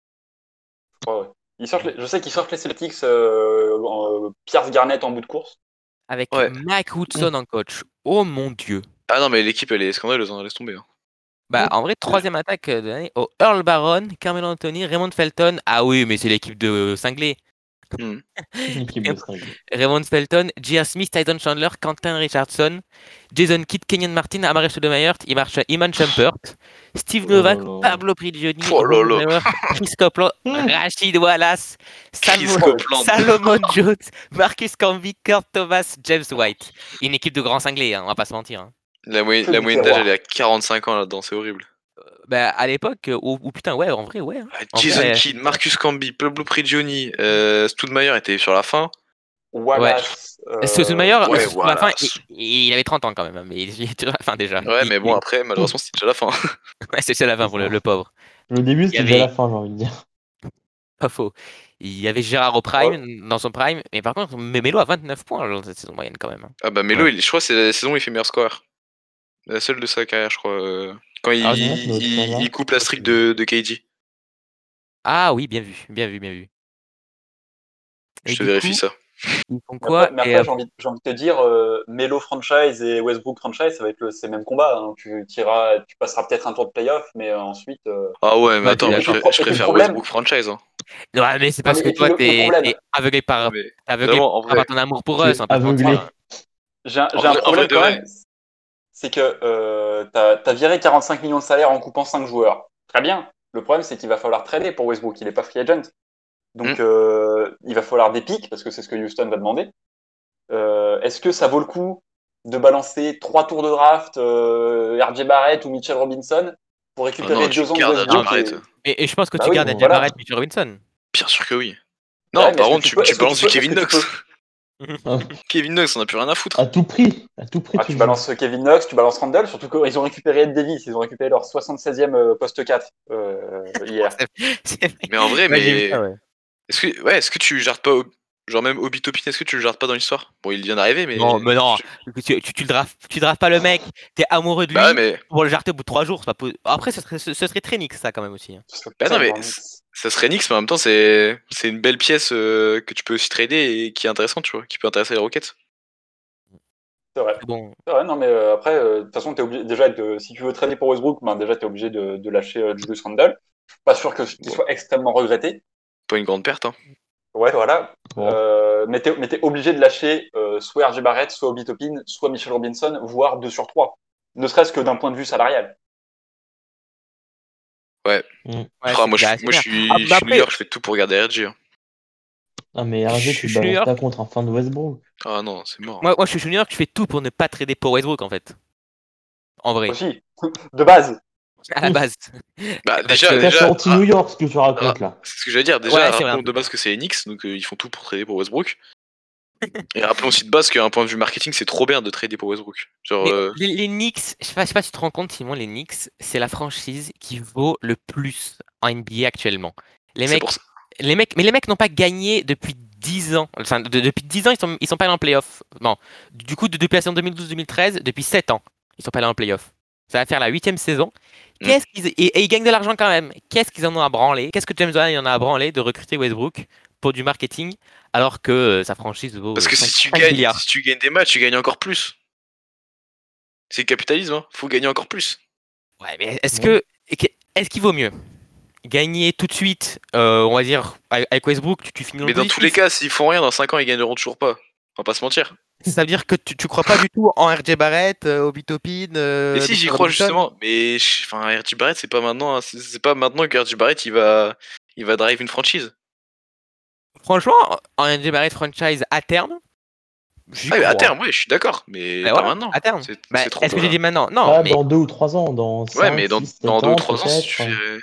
je crois, ouais. Ils sortent les- je sais qu'ils sortent les Celtics euh, en, euh, Pierce Garnett en bout de course. Avec Ouais. Mike Woodson en coach. Oh mon dieu. Ah non, mais l'équipe, elle est scandaleuse, hein, laisse tomber. Hein. Bah, Mm. en vrai, troisième attaque de l'année. Oh, Earl Baron, Carmelo Anthony, Raymond Felton. Ah oui, mais c'est l'équipe de cinglés. Hmm. Une équipe de cinq. Raymond Felton, J R. Smith, Tyson Chandler, Quentin Richardson, Jason Kidd, Kenyon Martin, Amare Stoudemire, Iman Shumpert, Steve Oh là Novak, là. Pablo Prigioni, Oh là Ron là. Brewer, Chris Copeland, Rashid Wallace, Chris Salmo- Copeland. Salomon Jones, Marcus Camby, Kurt Thomas, James White. Une équipe de grands cinglés, hein, on va pas se mentir. Hein. La, moyenne, Que la du moyenne d'âge, terroir. elle est à quarante-cinq ans là-dedans, c'est horrible. Bah, à l'époque, euh, ou ou putain, ouais, en vrai, ouais. hein. Ah, En Jason vrai, Kidd, Marcus Camby, Pablo Prigioni, euh, Stoudemire était sur la fin. Wallace. euh, Stoudemire, ouais, sur la fin, voilà. il, il avait trente ans quand même, hein, mais il il était sur la fin déjà. Ouais, Il- mais bon, il- après, malheureusement, c'était déjà la fin. Ouais, c'est la fin pour le, le pauvre. Le début, Il y c'était déjà avait- la fin, j'ai envie de dire. Pas faux. Il y avait Gérard au prime, dans son prime, mais par contre, Melo a vingt-neuf points dans cette saison moyenne quand même. hein. Ah bah Melo, Ouais. il- je crois que c'est la saison où il fait meilleur score. La seule de sa carrière, je crois. euh, Quand il, Ah, ouais, ça doit être il, ça, là. il coupe la streak de, de K D. Ah oui, bien vu, bien vu, bien vu. Je Et te du vérifie coup, ça. ils font Mais quoi après, mais Et, après, euh, j'ai envie, j'ai envie de te dire, euh, Melo franchise et Westbrook franchise, ça va être le, ces mêmes combats. Hein. Tu, tireras, tu passeras peut-être un tour de playoff, mais euh, ensuite. euh, Ah ouais, mais Bah, attends, tu- mais et je, puis pré- le- je et puis le préfère problème- Westbrook franchise. Hein. ouais, mais c'est parce mais- que et puis toi, le- le t'es problème- t'es aveuglé par, Non, mais t'es aveuglé vraiment, en par vrai, ton amour pour Tu eux, es ça va pas se aveuglé. mentir. J'ai un, En j'ai un vrai- en problème vrai de quand vrai. même, c'est que euh, t'as as viré quarante-cinq millions de salaire en coupant cinq joueurs. Très bien. Le problème, c'est qu'il va falloir trader pour Westbrook. Il n'est pas free agent. Donc, Mm. euh, il va falloir des pics, parce que c'est ce que Houston va demander. Euh, Est-ce que ça vaut le coup de balancer trois tours de draft, euh, R J Barrett ou Mitchell Robinson, pour Ah récupérer non, tu deux ans de gardes R J Westbrook Barrett. et- Et, et je pense que Bah tu oui, gardes bon, Edge voilà. Barrett, Mitchell Robinson. Bien sûr que oui. Ouais, Non, mais par est-ce que contre, tu tu, peux- tu est-ce que balances tu du peux- Kevin est-ce que tu Knox. Kevin Knox, on a plus rien à foutre. À tout prix. À tout prix, Ah, tu tu le balances Kevin Knox, tu balances Randall, surtout qu'ils ont récupéré Ed Davis, ils ont récupéré leur soixante-seizième euh, poste quatre euh, hier. C'est vrai. Mais en vrai, Ouais, j'ai vu mais ça, ouais. est-ce que, ouais, est-ce que tu jardes pas, Ob- genre même Obi Toppin, est-ce que tu le jardes pas dans l'histoire? Bon, il vient d'arriver, mais. Non, mais non, je- tu, tu, tu le drafts, tu drafts pas le mec, t'es amoureux de lui, Bah ouais, mais pour le jarter au bout de trois jours, c'est pas po- Après, ce serait, ce, ce serait très Nix, ça, quand même, aussi. hein. Ce serait Bah non, mais tellement- ça serait Nix, mais en même temps, c'est c'est une belle pièce euh, que tu peux aussi trader et qui est intéressante, tu vois, qui peut intéresser les Rockets. C'est vrai. Bon, C'est vrai, non, mais euh, après, euh, de toute façon, t'es obligé, déjà, de, si tu veux trader pour Westbrook, ben, déjà, tu es obligé de, de lâcher euh, Julius Randle. Pas sûr que- qu'il Bon. soit extrêmement regretté. Pas une grande perte, hein. Ouais, voilà. Bon. Euh, mais t'es mais t'es obligé de lâcher euh, soit R J Barrett, soit Obi Toppin, soit Mitchell Robinson, voire deux sur trois. Ne serait-ce que d'un point de vue salarial. ouais, Ah, c'est- moi, je, bah, suis- c'est moi, bien. je suis, Ah, je bah suis New après- York, je fais tout pour garder R J. hein. Ah, mais R J, Je- tu je le balances suis pas contre un fan de Westbrook. Ah non, c'est mort. Moi, moi, je suis junior, je fais tout pour ne pas trader pour Westbrook, en fait. En vrai, Aussi, de base. à la base. Bah, Parce déjà, que- Ça, déjà, c'est anti-New York, ce que tu racontes, ah, là. c'est ce que j'allais dire. Déjà, Ouais, c'est vrai. rappelons de base que c'est les Knicks, donc euh, ils font tout pour trader pour Westbrook. Et rappelons aussi de base qu'un point de vue marketing, c'est trop bien de trader pour Westbrook. Genre, Mais euh, les, les Knicks, je sais pas, je sais pas si tu te rends compte, Simon, les Knicks, c'est la franchise qui vaut le plus en N B A actuellement. Les c'est mecs, pour ça. les mecs, mais les mecs n'ont pas gagné depuis dix ans. Enfin, de- depuis dix ans, ils sont, ils sont pas allés en playoff. Non. Du coup, de- depuis la saison deux mille douze deux mille treize, depuis sept ans, ils sont pas allés en playoff. Ça va faire la huitième saison. Mm. Qu'est-ce qu'ils et, et ils gagnent de l'argent quand même. Qu'est-ce qu'ils en ont à branler? Qu'est-ce que James Harden en a à branler de recruter Westbrook pour du marketing alors que euh, sa franchise vaut Parce que cinq- si tu, cinq gagnes, milliards. si tu gagnes des matchs, tu gagnes encore plus. C'est le capitalisme, hein. Faut gagner encore plus. Ouais, mais est-ce Ouais. que est-ce qu'il vaut mieux gagner tout de suite, euh, on va dire avec avec Westbrook, tu, tu finis dans Mais le dans positif. tous les cas, s'ils font rien, dans cinq ans, ils gagneront toujours pas. On va pas se mentir. Ça veut dire que tu, tu crois pas du tout en R J Barrett, euh, Obi Toppin. Euh, Et si, j'y Mitchell crois Robinson. justement. Mais je- enfin, R J Barrett, c'est pas maintenant. hein. C'est c'est pas maintenant que R J Barrett, il va, il va drive une franchise. Franchement, en R J Barrett franchise à terme, j'y Ah, mais à crois. terme, ouais, je suis d'accord. Mais Bah pas voilà, maintenant. à terme. C'est Bah, c'est trop Est-ce que tôt, j'ai là. dit maintenant? Non, Ah, mais dans deux ou trois ans, dans cinq, Ouais, mais dans, six, sept dans deux ou ans, trois ans, si peut-être. tu fais.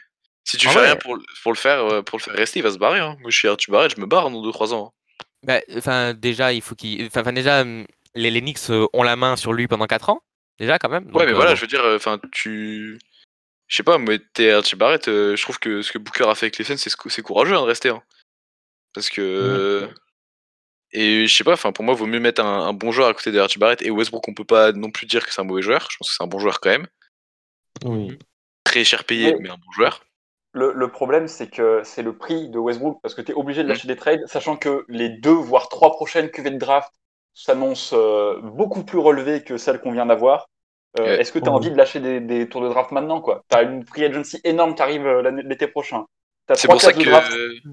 Si tu En fais vrai. rien pour, pour, le faire, euh, pour le faire rester, il va se barrer. Hein. Moi, je suis Archie Barrett, je me barre dans deux trois ans. Bah, enfin, déjà, il faut qu'il. Enfin, enfin, déjà, hum, les, les Knicks euh, ont la main sur lui pendant quatre ans. Déjà, quand même. Ouais, Donc, mais euh, voilà, bon. je veux dire, enfin, tu. Je sais pas, moi, t'es Archie Barrett, euh, je trouve que ce que Booker a fait avec les Suns, c'est sc- c'est courageux hein, de rester. Hein. Parce que. Et je sais pas, enfin, pour moi, il vaut mieux mettre un, un bon joueur à côté de Archie Barrett. Et Westbrook, on peut pas non plus dire que c'est un mauvais joueur. Je pense que c'est un bon joueur quand même. Oui. Très cher payé, Mais- mais un bon joueur. Le, le problème, c'est que c'est le prix de Westbrook, parce que tu es obligé de Mm. lâcher des trades, sachant que les deux, voire trois prochaines cuvées de draft s'annoncent euh, beaucoup plus relevées que celles qu'on vient d'avoir. Euh, Ouais. Est-ce que tu as Oui. envie de lâcher des, des tours de draft maintenant quoi? Tu as une free agency énorme qui arrive euh, l'année- l'été prochain. Tu as C'est trois pour ça cases de que. draft.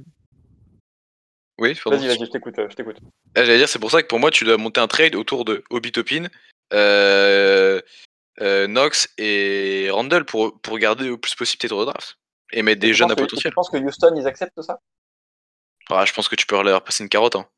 Oui, pardon. Vas-y, vas-y, je t'écoute. euh, je t'écoute. Ah, J'allais dire, c'est pour ça que pour moi, tu dois monter un trade autour de Obi Toppin, euh, euh, Knox et Randall pour, pour garder au plus possible tes tours de draft. Et mettre Et des tu jeunes penses à que, et tu potentiel. penses que Houston, ils acceptent ça? Ah, je pense que tu peux leur passer une carotte. Hein.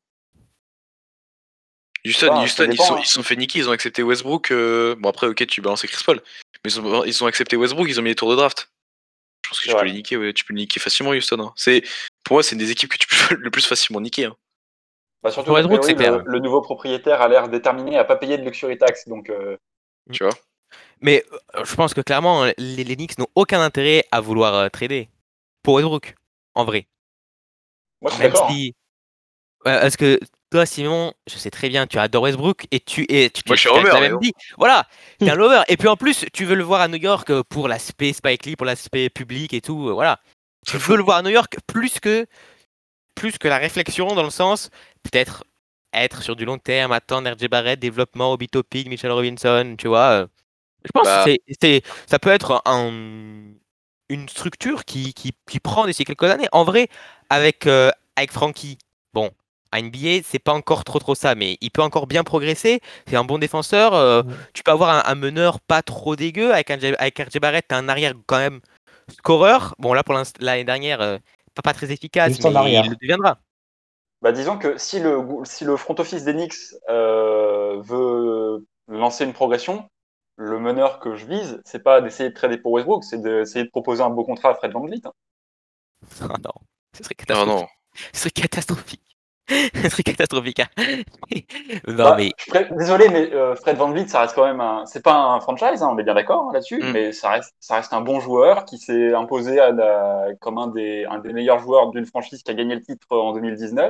Houston, Bah, ça Houston ils dépend, sont, hein. ils sont fait niquer, ils ont accepté Westbrook. euh, Bon, après, ok, tu balances Chris Paul. Mais ils ont, ils ont accepté Westbrook, ils ont mis les tours de draft. Je pense que C'est tu peux vrai. les niquer, ouais, tu peux le niquer facilement, Houston. Hein. C'est, pour moi, c'est une des équipes que tu peux le plus facilement niquer. Hein. Bah, surtout Pour qu'a Westbrook, priori, c'est clair. le, le nouveau propriétaire a l'air déterminé à pas payer de luxury tax. Donc, euh, Tu vois. Mais euh, je pense que clairement, les, les Knicks n'ont aucun intérêt à vouloir euh, trader pour Westbrook, en vrai. moi, je suis Même d'accord. hein. si. Ouais, parce que toi, Simon, je sais très bien, tu adores Westbrook et tu et tu Moi, t'es je suis tu t'as Homer, t'as mais même bon. dit, voilà, t'es un lover. Et puis en plus, tu veux le voir à New York euh, pour l'aspect Spike Lee, pour l'aspect public et tout, euh, voilà. Tu Très veux fou. le voir à New York plus que plus que la réflexion dans le sens peut-être être sur du long terme, attendre R J Barrett, développement, Obi Toppin, Mitchell Robinson, tu vois. euh, Je pense que Bah, c'est, c'est, ça peut être un, une structure qui, qui, qui prend d'ici quelques années. En vrai, avec, euh, avec Frankie, bon, à N B A, c'est pas encore trop trop ça, mais il peut encore bien progresser. C'est un bon défenseur. euh, Ouais. tu peux avoir un, un meneur pas trop dégueu. Avec, un, avec R J Barrett, t'as un arrière quand même scoreur. Bon, là, pour l'inst- l'année dernière, euh, pas, pas très efficace, Juste en mais il arrière. le deviendra. Bah, disons que si le, si le front office des Knicks euh, veut lancer une progression, le meneur que je vise, c'est pas d'essayer de trader pour Westbrook, c'est d'essayer de proposer un beau contrat à Fred VanVleet. hein. Ah non, ce serait ah catastrophique. non. Ce serait catastrophique. Ce serait catastrophique. hein. Non, Bah, mais je pré- Désolé, mais euh, Fred VanVleet, ça reste quand même un. C'est pas un franchise, hein, on est bien d'accord hein, là-dessus, Mm. mais ça reste, ça reste un bon joueur qui s'est imposé à la- comme un des, un des meilleurs joueurs d'une franchise qui a gagné le titre en deux mille dix-neuf.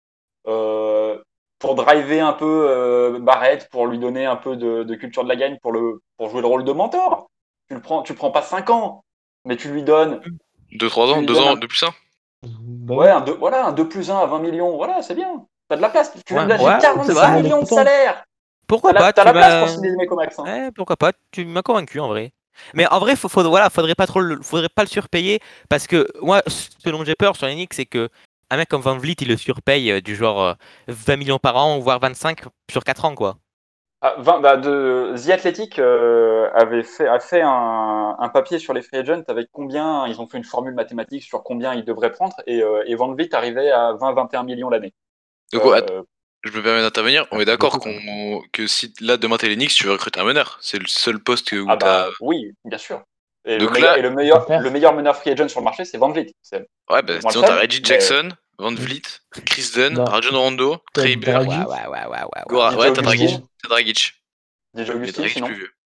Euh, pour driver un peu euh, Barrett, pour lui donner un peu de, de culture de la gagne, pour, le, pour jouer le rôle de mentor. Tu le prends, tu prends pas cinq ans, mais tu lui donnes, deux trois tu ans, lui deux donnes ans un, de plus un. Bah ouais, oui. un deux, voilà, un deux plus un à vingt millions. Voilà, c'est bien. T'as de la place. Tu viens ouais, de lâcher ouais, c'est quarante-cinq vrai. Demande millions de autant. salaire. Pourquoi T'as la, pas? t'as Tu la place pour m'as. signer des mecs au max. Hein. Ouais, pourquoi pas? Tu m'as convaincu en vrai. Mais en vrai, faut, faut- voilà, faudrait pas trop, le- faudrait pas le surpayer parce que moi, ce dont j'ai peur sur Yannick, c'est que un mec comme Van Vliet, il le surpaye euh, du genre euh, vingt millions par an, voire vingt-cinq sur quatre ans, quoi. Ah, vingt, bah de, The Athletic euh, avait fait, a fait un, un papier sur les free agents avec combien, ils ont fait une formule mathématique sur combien ils devraient prendre et, euh, et Van Vliet arrivait à vingt à vingt et un millions l'année. Donc, ouais, att- Euh, je me permets d'intervenir. On Ah, est c'est d'accord beaucoup, quand même. qu'on que si là demain t'es les Knicks, tu veux recruter un meneur. C'est le seul poste où ah t'as. bah oui, bien sûr. Et le Donc meilleur, là, et le Tu meilleur, préfères? le meilleur meneur free agent sur le marché, c'est Van Vliet. C'est ouais, bah moins le sinon t'as fun, Reggie mais Jackson, Van Vliet, Chris Dunn, Bah, Rajon Rondo, t'as Trey Burke, Ouais, Dragic. ouais, ouais, ouais, ouais, ouais, Gora. ouais. D J Ouais, t'as Mais Dragic. bon, T'as Dragic. D J Mais Augustin Dragic sinon. plus vieux.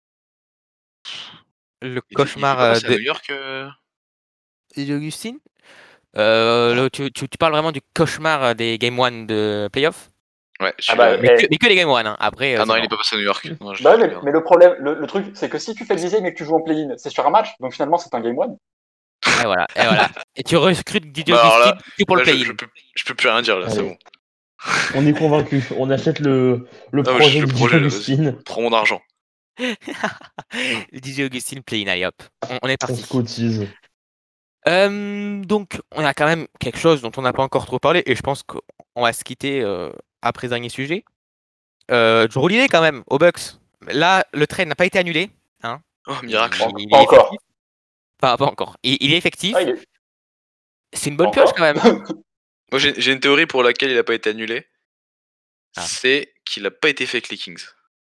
Le Il fait, il fait cauchemar pas euh, passer à de New York. euh d'Augustine. Euh, le- tu, tu, tu parles vraiment du cauchemar euh, des Game one de playoff? Ouais, Ah bah, celui-là. Mais que, eh, mais que les Game one, hein. Après, euh, Ah c'est non, il est mort. pas passé à New York. Non, je, bah je mais, regarde. mais le problème, le, le truc, c'est que si tu fais le dixième et que tu joues en play-in, c'est sur un match, donc finalement c'est un game one. Et voilà, et voilà. Et tu recrutes D J Bah alors là, Augustine que pour le là je, je play-in. peux, je peux plus rien dire là, c'est allez, bon. on est convaincu. On achète le, le Non, mais je- projet le de D J projet, là, vas-y. Augustine. Prends mon argent. D J Augustine play-in, allez hop. On, on est On parti. se cotise. Euh, donc, on a quand même quelque chose dont on n'a pas encore trop parlé, et je pense qu'on va se quitter euh, après ce dernier sujet. Euh, Drew Holiday, quand même, aux Bucks. Là, le trade n'a pas été annulé. Hein. Oh, Il, miracle. Pas, il pas est encore. effectif. Pas, pas encore. Il, il est effectif. Ah, il est C'est une pas bonne pioche, encore. quand même. Moi, j'ai j'ai une théorie pour laquelle il a pas été annulé. Ah. C'est qu'il a pas été fait avec les Kings. C'est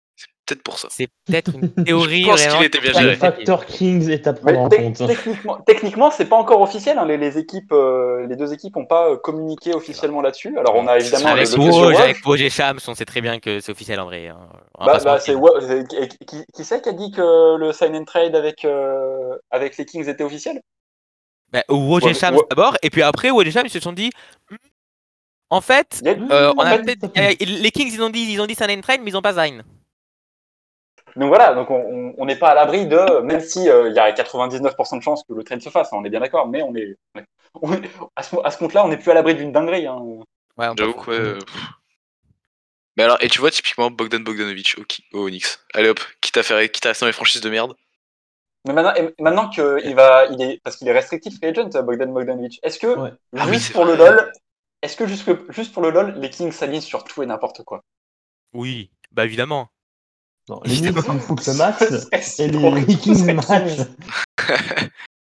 peut-être pour ça. C'est peut-être une théorie Je pense vraiment. qu'il était bien qui- Le géré. facteur Kings est à Mais prendre en tec- compte. techniquement, techniquement, c'est pas encore officiel. Hein. Les, les équipes, euh, les deux équipes n'ont pas euh, communiqué officiellement là-dessus. Alors on a C'est évidemment le, Avec le monsieur Woj, Woj. avec Woj et Shams, on sait très bien que c'est officiel en vrai. Hein. On va Bah, pas se bah, mentir. c'est Wo- c'est- et qui, qui c'est qui a dit que le sign and trade avec euh, avec les Kings était officiel? Bah, Woj Ouais, et Shams ouais. d'abord, et puis après, Woj et Shams ils se sont dit. Hmm, En fait, Il y a- euh, on en a fait, peut-être. euh, les Kings ils ont dit, ils ont dit sign and trade, mais ils ont pas sign. Donc voilà, donc on on n'est pas à l'abri de, même si euh, il y a quatre-vingt-dix-neuf pour cent de chances que le trade se fasse, hein, on est bien d'accord, mais on est, on est- à ce, à ce compte-là, on n'est plus à l'abri d'une dinguerie. Hein. Ouais, on J'avoue peut- que ouais. euh, pff. Mais alors, et tu vois, typiquement, Bogdan Bogdanovic au, Ki- au Knicks. Allez hop, quitte à, faire, quitte à rester dans les franchises de merde. Mais maintenant, et maintenant qu'il va, il est, parce qu'il est restrictif free agent, Bogdan Bogdanovic, est-ce que, Ouais. Ah oui, juste c'est pour le vrai. LoL, est-ce que juste, que- juste pour le LoL, les Kings s'alignent sur tout et n'importe quoi? Oui, bah évidemment. Non, les Knicks ils foutent le max Ce serait si et drôle, les, les ce Kings serait match. Kings.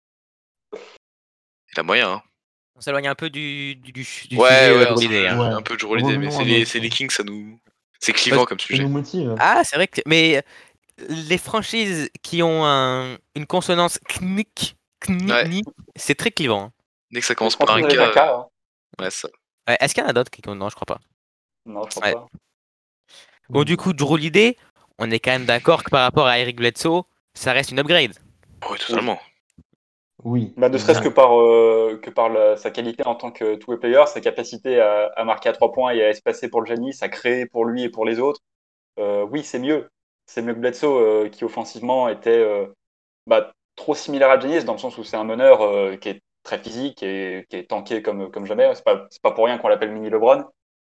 Il a moyen, hein. On s'éloigne un peu du, du, du, du Ouais, sujet ouais, de on l'idée. se- Hein. Ouais. un peu de jour l'idée, mais Revenons c'est à les, notre- c'est les Kings, ça nous. C'est clivant comme Ça sujet. nous motive. Ah, c'est vrai que. Mais les franchises qui ont un, une consonance knick, knick, Ouais. ni, c'est très clivant. Hein. Dès que ça Les commence par un Français avec un K. K, hein. Ouais, ça. Ouais, est-ce qu'il y en a d'autres qui. Non, je crois pas. Non, je crois Ouais. pas. Bon, du coup, Drew Holiday, on est quand même d'accord que par rapport à Eric Bledsoe, ça reste une upgrade. Ouais, totalement. Oui. Bah, ne serait-ce que par, euh, que par la- sa qualité en tant que two-way player, sa capacité à, à marquer à trois points et à espacer pour le Giannis, à créer pour lui et pour les autres. Euh, oui, c'est mieux. C'est mieux que Bledsoe, euh, qui offensivement était euh, bah, trop similaire à Giannis, dans le sens où c'est un meneur euh, qui est très physique et qui est tanké comme, comme jamais. C'est pas, c'est pas pour rien qu'on l'appelle mini LeBron.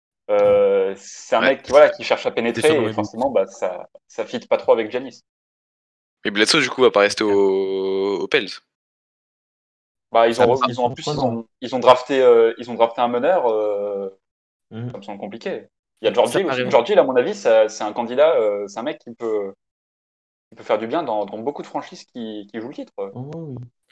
Euh, c'est un Ouais. mec qui, voilà, qui cherche à C'est pénétrer son nom et est forcément bah, ça ça fit pas trop avec Giannis. Mais Bledsoe, du coup, va pas rester au, au Pels. Bah, ils Ça ont, me ils ont en plus, ils surprenant. ont, ils ont drafté, euh, ils ont drafté un meneur. Euh, Mhm. ça me semble compliqué. Il y a Georgie Ça aussi. paraît- Georgie, à mon avis, ça- c'est un candidat, euh, c'est un mec qui peut, qui peut faire du bien dans, dans beaucoup de franchises qui, qui jouent le titre. Oh, oui.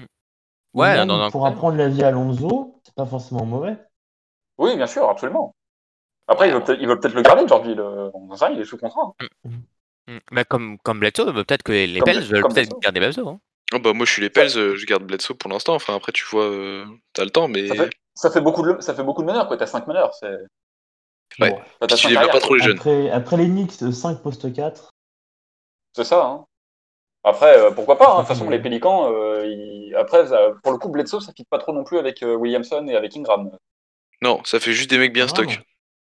Ou Ouais, même dans un pour coin. apprendre la vie à Alonso, c'est pas forcément mauvais. Oui, bien sûr, absolument. Après, Ouais, ils veulent bon. peut-être, ils veulent peut-être le garder, Georgie. Le, on en sait rien, il est sous contrat. hein. Mm. Mais comme, comme Bledsoe, bah, peut-être que les Comme- Pels veulent comme peut-être Bledsoe. garder Bledsoe. Hein. Oh, bah, moi, je suis les Pels, euh, je garde Bledsoe pour l'instant. Enfin, après, tu vois, euh, t'as le temps, mais. Ça fait, ça fait beaucoup de, ça fait beaucoup de meneurs, quoi. T'as cinq meneurs, c'est. Ouais. Bon. Enfin, t'as Puis tu cinq développes pas arrières, trop quoi. les jeunes. Après, après les Knicks, cinq poste quatre. C'est ça, hein. Après, euh, pourquoi pas, hein. De toute Ça façon, fait- les Pélicans, euh, ils- après, ça- pour le coup, Bledsoe, ça fit pas trop non plus avec euh, Williamson et avec Ingram. Non, ça fait juste des mecs bien Ah, stock. non.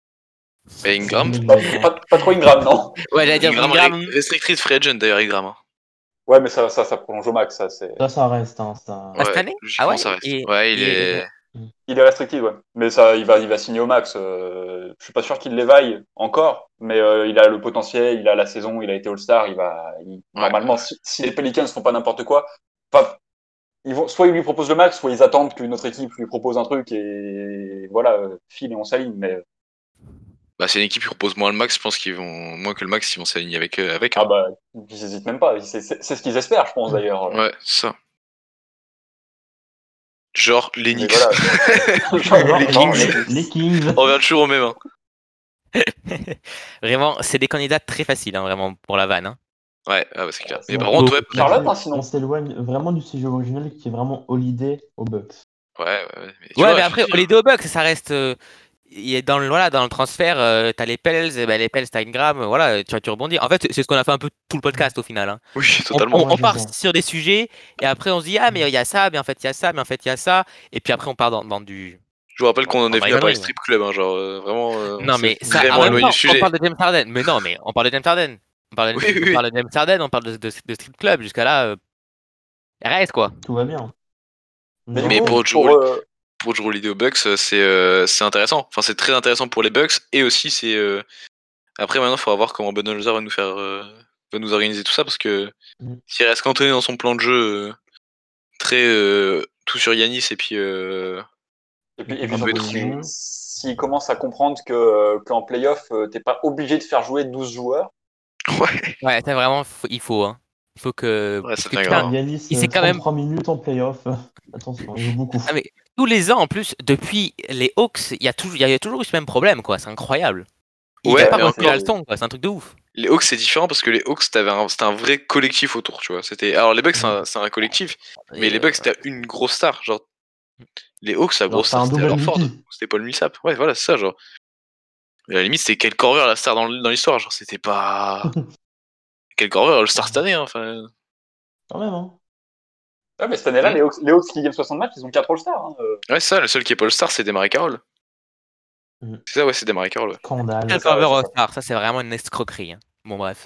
Et Ingram, Pas, pas, pas trop Ingram, non. Ouais, j'allais dire Ingram, Ingram. re- restricted free agent d'ailleurs, Ingram. hein. Ouais, mais ça, ça, ça prolonge au max, ça, c'est. Ça, ça reste. Hein, ça... Ah, cette Ouais, année logiquement, Ah ouais ça reste. Et- Ouais, il et- est. Il est restrictif, ouais. Mais ça, il va, il va signer au max. Euh, je suis pas sûr qu'il l'évaille encore, mais euh, il a le potentiel, il a la saison, il a été All-Star, il va, il- normalement, si, si les Pelicans font pas n'importe quoi, pas, ils vont, soit ils lui proposent le max, soit ils attendent qu'une autre équipe lui propose un truc et voilà, euh, file et on s'aligne. Mais Bah, c'est une équipe qui propose moins le max, je pense qu'ils vont. Moins que le max, ils vont s'aligner avec, euh, avec. ah hein. bah, ils hésitent même pas. C'est, c'est, c'est ce qu'ils espèrent, je pense d'ailleurs. Ouais, ça. Genre les Mais Knicks. voilà. Genre, Les genre, Kings. les, les Kings. On revient toujours au même. hein. Vraiment, c'est des candidats très faciles, hein, vraiment, pour la vanne. Hein. Ouais, ah bah, c'est clair. Mais Ouais. par contre, ouais, Charlotte, Là, hein, sinon. on s'éloigne vraiment du sujet original qui est vraiment Holiday aux Bucks. ouais, ouais, ouais. Mais, tu Ouais, vois, mais je après, veux dire- les deux Bucks, ça reste. euh, il est dans le, voilà, dans le transfert, euh, t'as les Pels, et ben les Pels, t'as Ingram, euh, voilà, tu vois, tu rebondis. En fait, c'est ce qu'on a fait un peu tout le podcast au final. Hein. Oui, On, totalement. on- on Ouais, part c'est ça. sur des sujets, et après on se dit, ah, mais il y a ça, mais en fait, il y a ça, mais en fait, il y a ça. Et puis après, on part dans, dans du. Je vous rappelle qu'on en Dans est venu à Dragon parler Ring, strip club, hein, genre euh, vraiment. euh, on Non, s'est mais ça, vraiment en même éloigné temps, du sujet. on parle de James Harden. Mais non, mais on parle de James Harden. On parle de, Oui, oui, on oui. parle de James Harden, on parle de, de, de strip club. Jusqu'à là, euh, reste quoi. Tout va bien. Mais Non, Mais du coup, pour pour, Drew- euh, Pour Drew Holiday aux Bucks, euh, c'est euh, c'est intéressant. Enfin, c'est très intéressant pour les Bucks et aussi c'est. euh, Après, maintenant, il faudra voir comment Budenholzer va nous faire, euh, va nous organiser tout ça parce que Mm. s'il reste cantonné dans son plan de jeu euh, très euh, tout sur Yanis et puis. euh, Et puis, et Un puis peu surtout, étrange. si- s'il commence à comprendre que euh, qu'en playoff, euh, t'es pas obligé de faire jouer douze joueurs, Ouais, Ouais, c'est vraiment, faut- il faut. Hein. Il faut que. Ouais, parce ça que, devient putain, grave. Yanis, il euh, s'est quand même- trente-trois minutes en playoff. Attention, il joue beaucoup. Ah, mais tous les ans, en plus, depuis les Hawks, il y a toujours, il y a toujours eu ce même problème, quoi. C'est incroyable. Il Ouais, fait pas mais reculer encore- la leçon, quoi. C'est un truc de ouf. les Hawks c'est différent parce que les Hawks t'avais un, c'était un vrai collectif autour, tu vois. C'était alors les Bucks c'est un, c'est un collectif, mais Et, les euh, Bucks c'était une grosse star, genre les Hawks la Genre, grosse c'est star un c'était double alors Ford, M V P. c'était Paul Millsap. Ouais voilà c'est ça genre. Et à la limite c'était Kyle Korver la star dans, l- dans l'histoire, genre c'était pas Kyle Korver le star cette année, hein, enfin. Quand même, hein. Ah, mais cette année-là, Hmm. les Hawks, les Hawks qui gagnent soixante matchs, ils ont quatre All-Stars. Hein. euh. Ouais c'est ça, le seul qui est pas le star c'est Desmarais Carroll. Mhm. C'est ça ouais c'est Desmarais Carroll. Ouais. Scandale. Kyle C'est ça, ouais, Korver c'est au ça. Star, ça c'est vraiment une escroquerie. hein. Bon bref.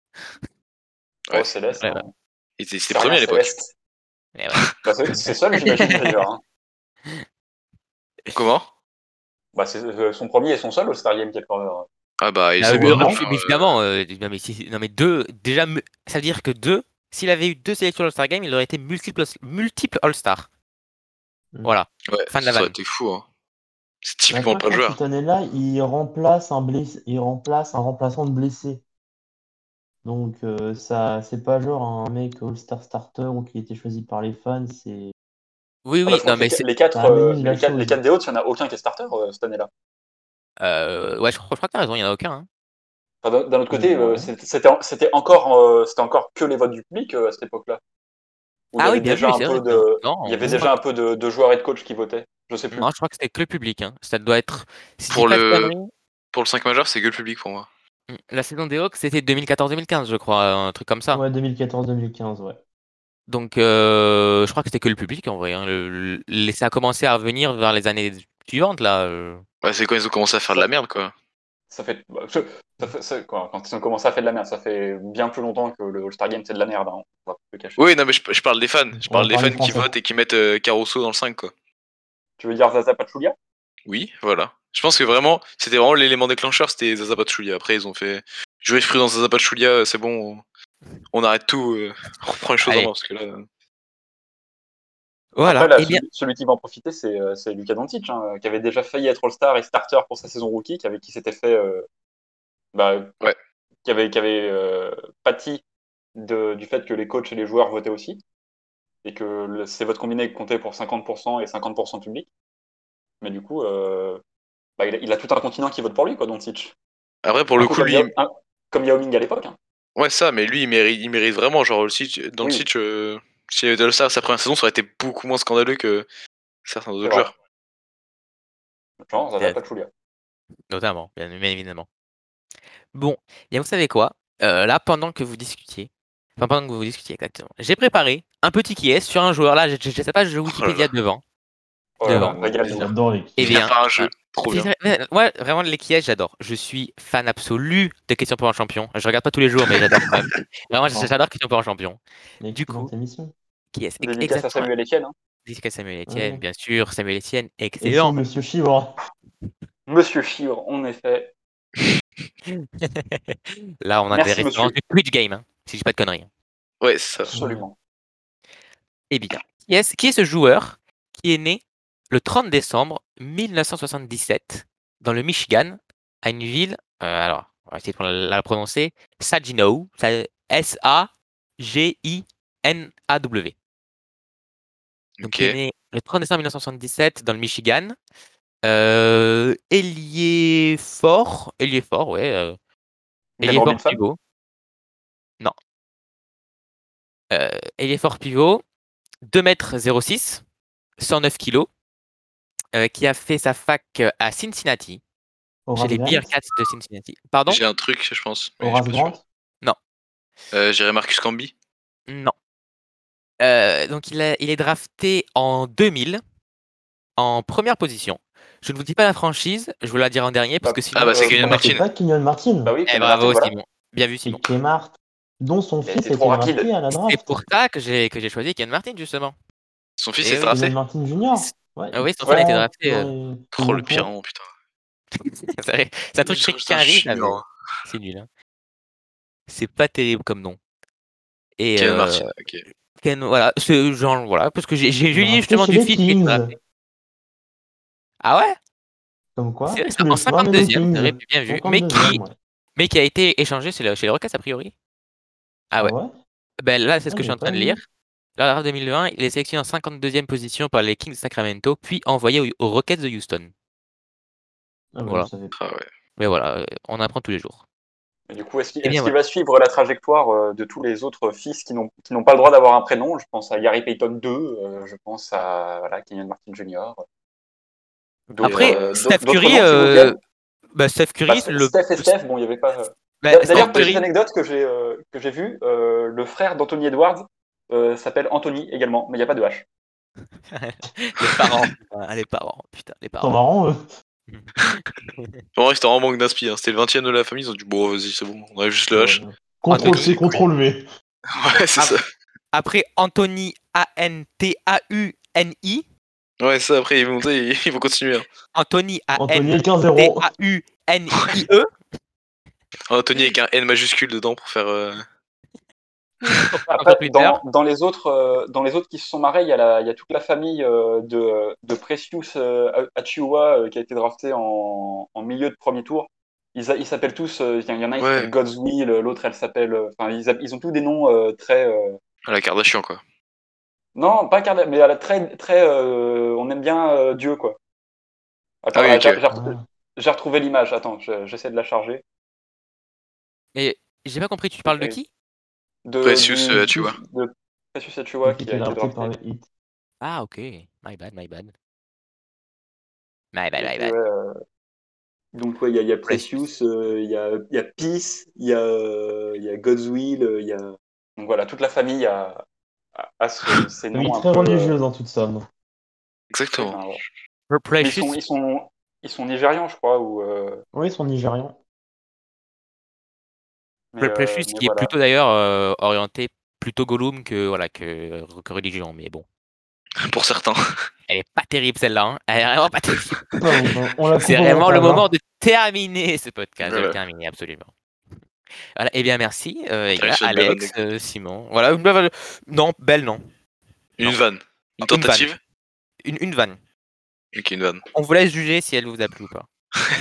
Oh, Ouais. Céleste. Ouais, Hein. ouais. Il était, c'était C'est rien, premier à l'époque. Céleste. Mais ouais. Bah, c'est c'est seul, j'imagine, déjà. Hein. Comment? Bah, c'est euh, son premier et son seul All-Star Game, Kyle Korver. Ah bah ils Ah sont oui, bien Sûrement. ah riches. oui, Hein, mais euh. évidemment, euh, non, mais si- non mais deux, déjà, mu- ça veut dire que deux, s'il avait eu deux sélections All-Star Game, il aurait été multiple, multiple All-Star. Mm. Voilà, Ouais, fin de la ça aurait vanne. été fou. Hein. C'est Mais typiquement après, je pas le crois que joueur. cette année-là, il remplace un blessé, il remplace un remplaçant de blessé. Donc, euh, ça, c'est pas genre un mec All-Star starter ou qui a été choisi par les fans, c'est Oui, Ah bah, oui, je crois non que les, mais qua- c'est, les quatre, ça euh, amenuise la les, quatre, les chose. quatre des Hawks, il n'y en a aucun qui est starter euh, cette année-là. euh, ouais, je crois, je crois que t'as raison, il y en a aucun. hein. Enfin, d'un d'un autre côté, Mm, euh, ouais. c'était c'était en- c'était encore, euh, c'était encore que les votes du public euh, à cette époque-là. Où il y Ah oui, avait bien déjà vu, un c'est vrai. peu Non, de, il y non, avait je crois déjà un que, peu de, de joueurs et de coachs qui votaient. Je sais plus. non, je crois que c'était que le public. Hein. Ça doit être, si je dis Pour pas de le, conneries, pour le cinq majeur, c'est que le public pour moi. hmm, la saison des Hawks c'était deux mille quatorze deux mille quinze, je crois, un truc comme ça. Ouais, deux mille quatorze deux mille quinze, ouais. Donc, euh, je crois que c'était que le public en vrai. Hein. Le, le- ça a commencé à revenir vers les années suivantes là. euh. Ouais, c'est quand ils ont commencé à faire de la Ça, merde, quoi. ça fait, bah, je- ça fait ça- quoi, quand ils ont commencé à faire de la merde, ça fait bien plus longtemps que le All-Star Game, c'est de la merde. Hein, on va pas le cacher. Oui, non, mais je, je parle des fans. Je On va parle des parler fans qui français. votent et qui mettent euh, Caruso dans le cinq, quoi. Tu veux dire Zaza Pachulia? Oui, voilà. Je pense que vraiment, c'était vraiment l'élément déclencheur, c'était Zaza Pachulia. Après, ils ont fait jurisprudence Zaza Pachulia, c'est bon, on, on arrête tout, euh, on reprend les choses en main, Allez, parce que là. euh, Après, voilà. là, Eh bien, celui, celui qui va en profiter, c'est euh, c'est Luka Doncic, hein, qui avait déjà failli être All-Star et starter pour sa saison rookie, qui, avait, qui s'était fait, euh, bah, Ouais. qui avait, qui avait euh, pâti de, du fait que les coachs et les joueurs votaient aussi, et que le, ces votes combinés comptaient pour cinquante pour cent et cinquante pour cent public. Mais du coup, euh, bah, il, a, il a tout un continent qui vote pour lui, quoi, Doncic. Après, pour Un le peu coup, comme, lui, Yao, un- comme Yao Ming à l'époque. Hein. ouais, ça, mais lui, il mérite, il mérite vraiment, genre, le sitch, dans le Oui, sitch, euh, s'il y avait All-Star sa première saison, ça aurait été beaucoup moins scandaleux que certains c'est autres vrai. joueurs. Genre, Zaza c'est- Pachulia. notamment, bien, bien évidemment. Bon, et vous savez quoi? Euh, là, pendant que vous discutiez, enfin pendant que vous discutiez exactement, j'ai préparé un petit qui est sur un joueur. Là, je ne sais pas, je Oh là Wikipédia là. devant. Oh là là, Devant. Avec régale-nous. plaisir. J'adore les Eh kids. Faire bien, par un voilà. jeu, trop C'est bien. vrai- mais, ouais, vraiment, les qui est, j'adore. Je suis fan absolu de Question pour un champion. Je regarde pas tous les jours, mais j'adore quand même. Vraiment, Oh, j'adore Question pour un champion. Du l'excellente coup, émission. qui est ex- Dédicace à exactement? Samuel Etienne. Hein. Jessica Samuel Etienne, Ouais. bien sûr. Samuel Etienne, Et c'est excellent. Monsieur Chivre. Monsieur Chivre, en effet. Là, on a des Merci, références monsieur. du Twitch Game, hein, si je dis pas de conneries. Ouais, c'est ça. Absolument. Eh bien, qui est, qui est ce joueur qui est né le trente décembre mille neuf cent soixante-dix-sept dans le Michigan, à une ville, euh, alors, on va essayer de la, la prononcer, Saginaw, S A G I N A W. Donc, Ok. qui est né le trente décembre mille neuf cent soixante-dix-sept dans le Michigan. Euh, ailier fort, ailier fort, ouais. Euh, Glenn ailier fort Robinson. pivot. Non. Euh, ailier fort pivot, deux mètres zéro six, cent neuf kilos, euh, qui a fait sa fac euh, à Cincinnati, chez Horace les Grant. Bearcats de Cincinnati. Pardon? J'ai un truc, je pense, mais je suis Horace pas Grant. sûr. Non. Euh, J'irais Marcus Camby. Non. Euh, donc, il, a- il est drafté en deux mille, en première position. Je ne vous dis pas la franchise, je vous la dirai en dernier, parce Bah, que Ah sinon. bah c'est euh, Kenyon Bah, c'est Martin. pas Kenyon Martin. bah oui, Eh, Kevin Martin, bravo, voilà. Simon. Bien vu, Simon. C'est Kemart, dont son Il a fils été a trop été rapide. drafté à la C'est draft. pour ça que j'ai que j'ai choisi Ken Martin, justement. Son fils Eh est oui. drafté. Kenyon Martin Junior. Ouais, Ah oui, il son fils a été prend drafté. dans euh, les Oh le saisons pour. pyran, putain. C'est c'est un truc chez C'est un Quinry, là, mais junior. c'est nul. Hein. C'est pas terrible comme nom. Et Kenyon euh, Martin, ok. Ken, voilà, c'est genre, voilà, parce que j'ai j'ai lu Drafté justement chez du les fils qui était Kings. drafté. Ah ouais? Comme C'est quoi, vrai, tous en les soirs, les cinquante-deuxième, c'est vrai, Kings. bien vu, mais qui, cinquante-deuxième, ouais. mais qui a été échangé chez, le- chez les Rockets, a priori. Ah Ah ouais. ouais? Ben là, c'est ce Ah, que je suis j'ai en train pas de vu. lire. Là, la draft deux mille vingt, il est sélectionné en cinquante-deuxième position par les Kings de Sacramento, puis envoyé aux, aux Rockets de Houston. Ah bah, je Voilà. savais pas. Ah ouais. Mais voilà, euh, on apprend tous les jours. Et du coup, est-ce qu'il Eh bien, est-ce qu'il va suivre la trajectoire euh, de tous les autres fils qui n'ont qui n'ont pas le droit d'avoir un prénom? Je pense à Gary Payton deux, euh, je pense à voilà, Kenyon Martin junior D'autres Après, euh, Steph d'autres Curry, noms, s'il vous euh, plaît. bah, Steph Bah, Curry, le, Steph et Steph, bon, il n'y avait pas. bah, D'a- Steph D'ailleurs, Curry, petite anecdote que j'ai euh, que j'ai vue, euh, le frère d'Anthony Edwards euh, s'appelle Anthony également, mais il n'y a pas de H. les parents, putain, les parents, putain, les C'est parents. marrant, eux. En vrai, c'était vraiment manque d'inspi. Hein. C'était le vingtième de la famille. Ils ont dit, bon, vas-y, c'est bon. On a juste le H. Ouais. Contrôle Anthony. C, contrôle V. Ouais, c'est Ah, ça. Après, Anthony, A N T A U N I. Ouais, ça, après, ils vont, monter, ils vont continuer. Hein. Anthony, A Anthony N avec un T zéro. A U N I E. Anthony avec un N majuscule dedans pour faire. Euh... Sur Après, Twitter. dans, dans, les autres, euh, dans les autres qui se sont marrés, il y a, la, il y a toute la famille euh, de, de Precious euh, Achiuwa euh, qui a été drafté en, en milieu de premier tour. Ils, a- ils s'appellent tous, euh, il y en a un qui Ouais. s'appelle God's Will, l'autre elle s'appelle. euh, Enfin, ils, a- ils ont tous des noms euh, très. euh, À la Kardashian, quoi. Non, pas Kardashian, mais elle a très. très euh, on aime bien euh, Dieu, quoi. Attends, Ah oui, là, ok. j'ai j'ai Ah. retrouvé, j'ai retrouvé l'image. Attends, je- j'essaie de la charger. Mais j'ai pas compris, tu parles de Et- qui? De, Precious, du, euh, du tu fils vois. de Precious Achiuwa qui Qui a était été drafté drafté. par le Heat. Ah, ok. My bad, my bad. My bad, Et my puis, ouais, bad. euh, donc, ouais, il y a, il y a Precious. Precious, euh, il y, a, il y a Peace, il y a, euh, il y a God's Will, euh, il y a. Donc voilà, toute la famille a, a, a ce- ces Famille noms un très peu. euh, religieuse en toute somme. Exactement. enfin, ouais. For Mais ils Precious. sont, ils sont, ils sont nigérians, je crois, ou. euh, Oui, ils sont nigérians. mais, For euh, Precious, mais qui est voilà. plutôt d'ailleurs euh, orienté plutôt Gollum que, voilà, que, que religion, mais bon. Pour certains. Elle est pas terrible celle-là, hein. Elle est vraiment pas terrible. Ça, on, on la C'est coupe au vraiment le montage, moment hein. de terminer ce podcast, de Voilà. le terminer absolument. Voilà, eh bien merci, euh, les T'as gars, réussi une belle Alex, vanne, euh, Simon. Voilà, une belle- non, belle non. Une Non. vanne. Une Une tentative. Une, une vanne. Ok, une vanne. On vous laisse juger si elle vous a plu ou pas.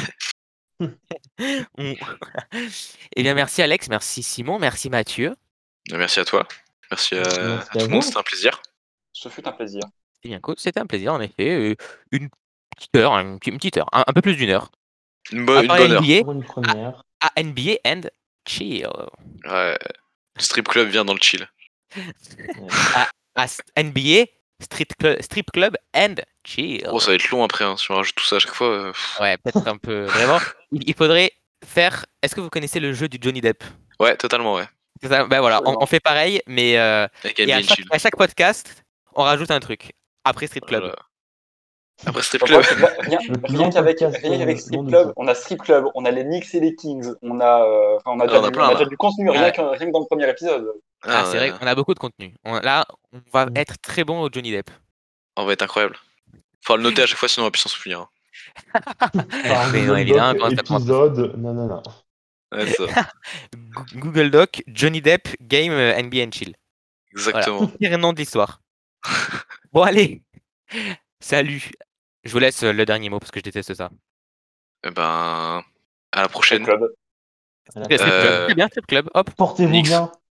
On- Eh bien merci Alex, merci Simon, merci Mathieu. Merci à toi. Merci à, Merci à à tout le monde. vous. C'était un plaisir. Ce fut un plaisir. C'est bien cool, c'était un plaisir en effet. euh, une petite heure, une, petite- une petite heure, un, un peu plus d'une heure. Une, bo- À une parler bonne heure. N B A, Pour une première. à N B A and chill. Ouais. Strip club vient dans le chill. À, à s- N B A, street cl- strip club and chill. Oh, ça va être long après. Hein. Si on rajoute tout ça à chaque fois. euh, pff. Ouais, peut-être un peu. Vraiment, il, il faudrait faire. Est-ce que vous connaissez le jeu du Johnny Depp? Ouais, totalement, ouais. C'est ça, ben voilà, on, Absolument. on fait pareil, mais euh, Avec et N B A à and chaque, chill. à chaque podcast, on rajoute un truc. Après Street Club. Voilà. Après Strip Le club. problème, c'est que là, rien, Le plus rien long qu'avec podcast, rien qu'avec euh, Strip long Club, de on a Strip Club, on a les Knicks et les Kings, on a, euh, enfin, on a Ah, déjà, on a du, plein, on a là. déjà du contenu, rien, Ouais. que, rien que dans le premier épisode. Ah, Ah, c'est ouais. vrai qu'on a beaucoup de contenu. On- là, on va Mm. être très bon au Johnny Depp. On va être incroyable. Faut le noter à chaque fois, sinon on va plus s'en souvenir. hein. par Mais non, Google évidemment, Doc, comment ça commence- épisode. Non, non, non. Ouais, c'est ça. Go- Google Doc, Johnny Depp, Game euh, N B A and Chill. Exactement. Voilà, pire nom de l'histoire. Bon, allez. Salut. Je vous laisse euh, le dernier mot parce que je déteste ça. Eh ben, à la Strip prochaine. Club. À la Strip Club. Euh, Très bien, Strip Club. Hop. Portez-vous Knicks. bien.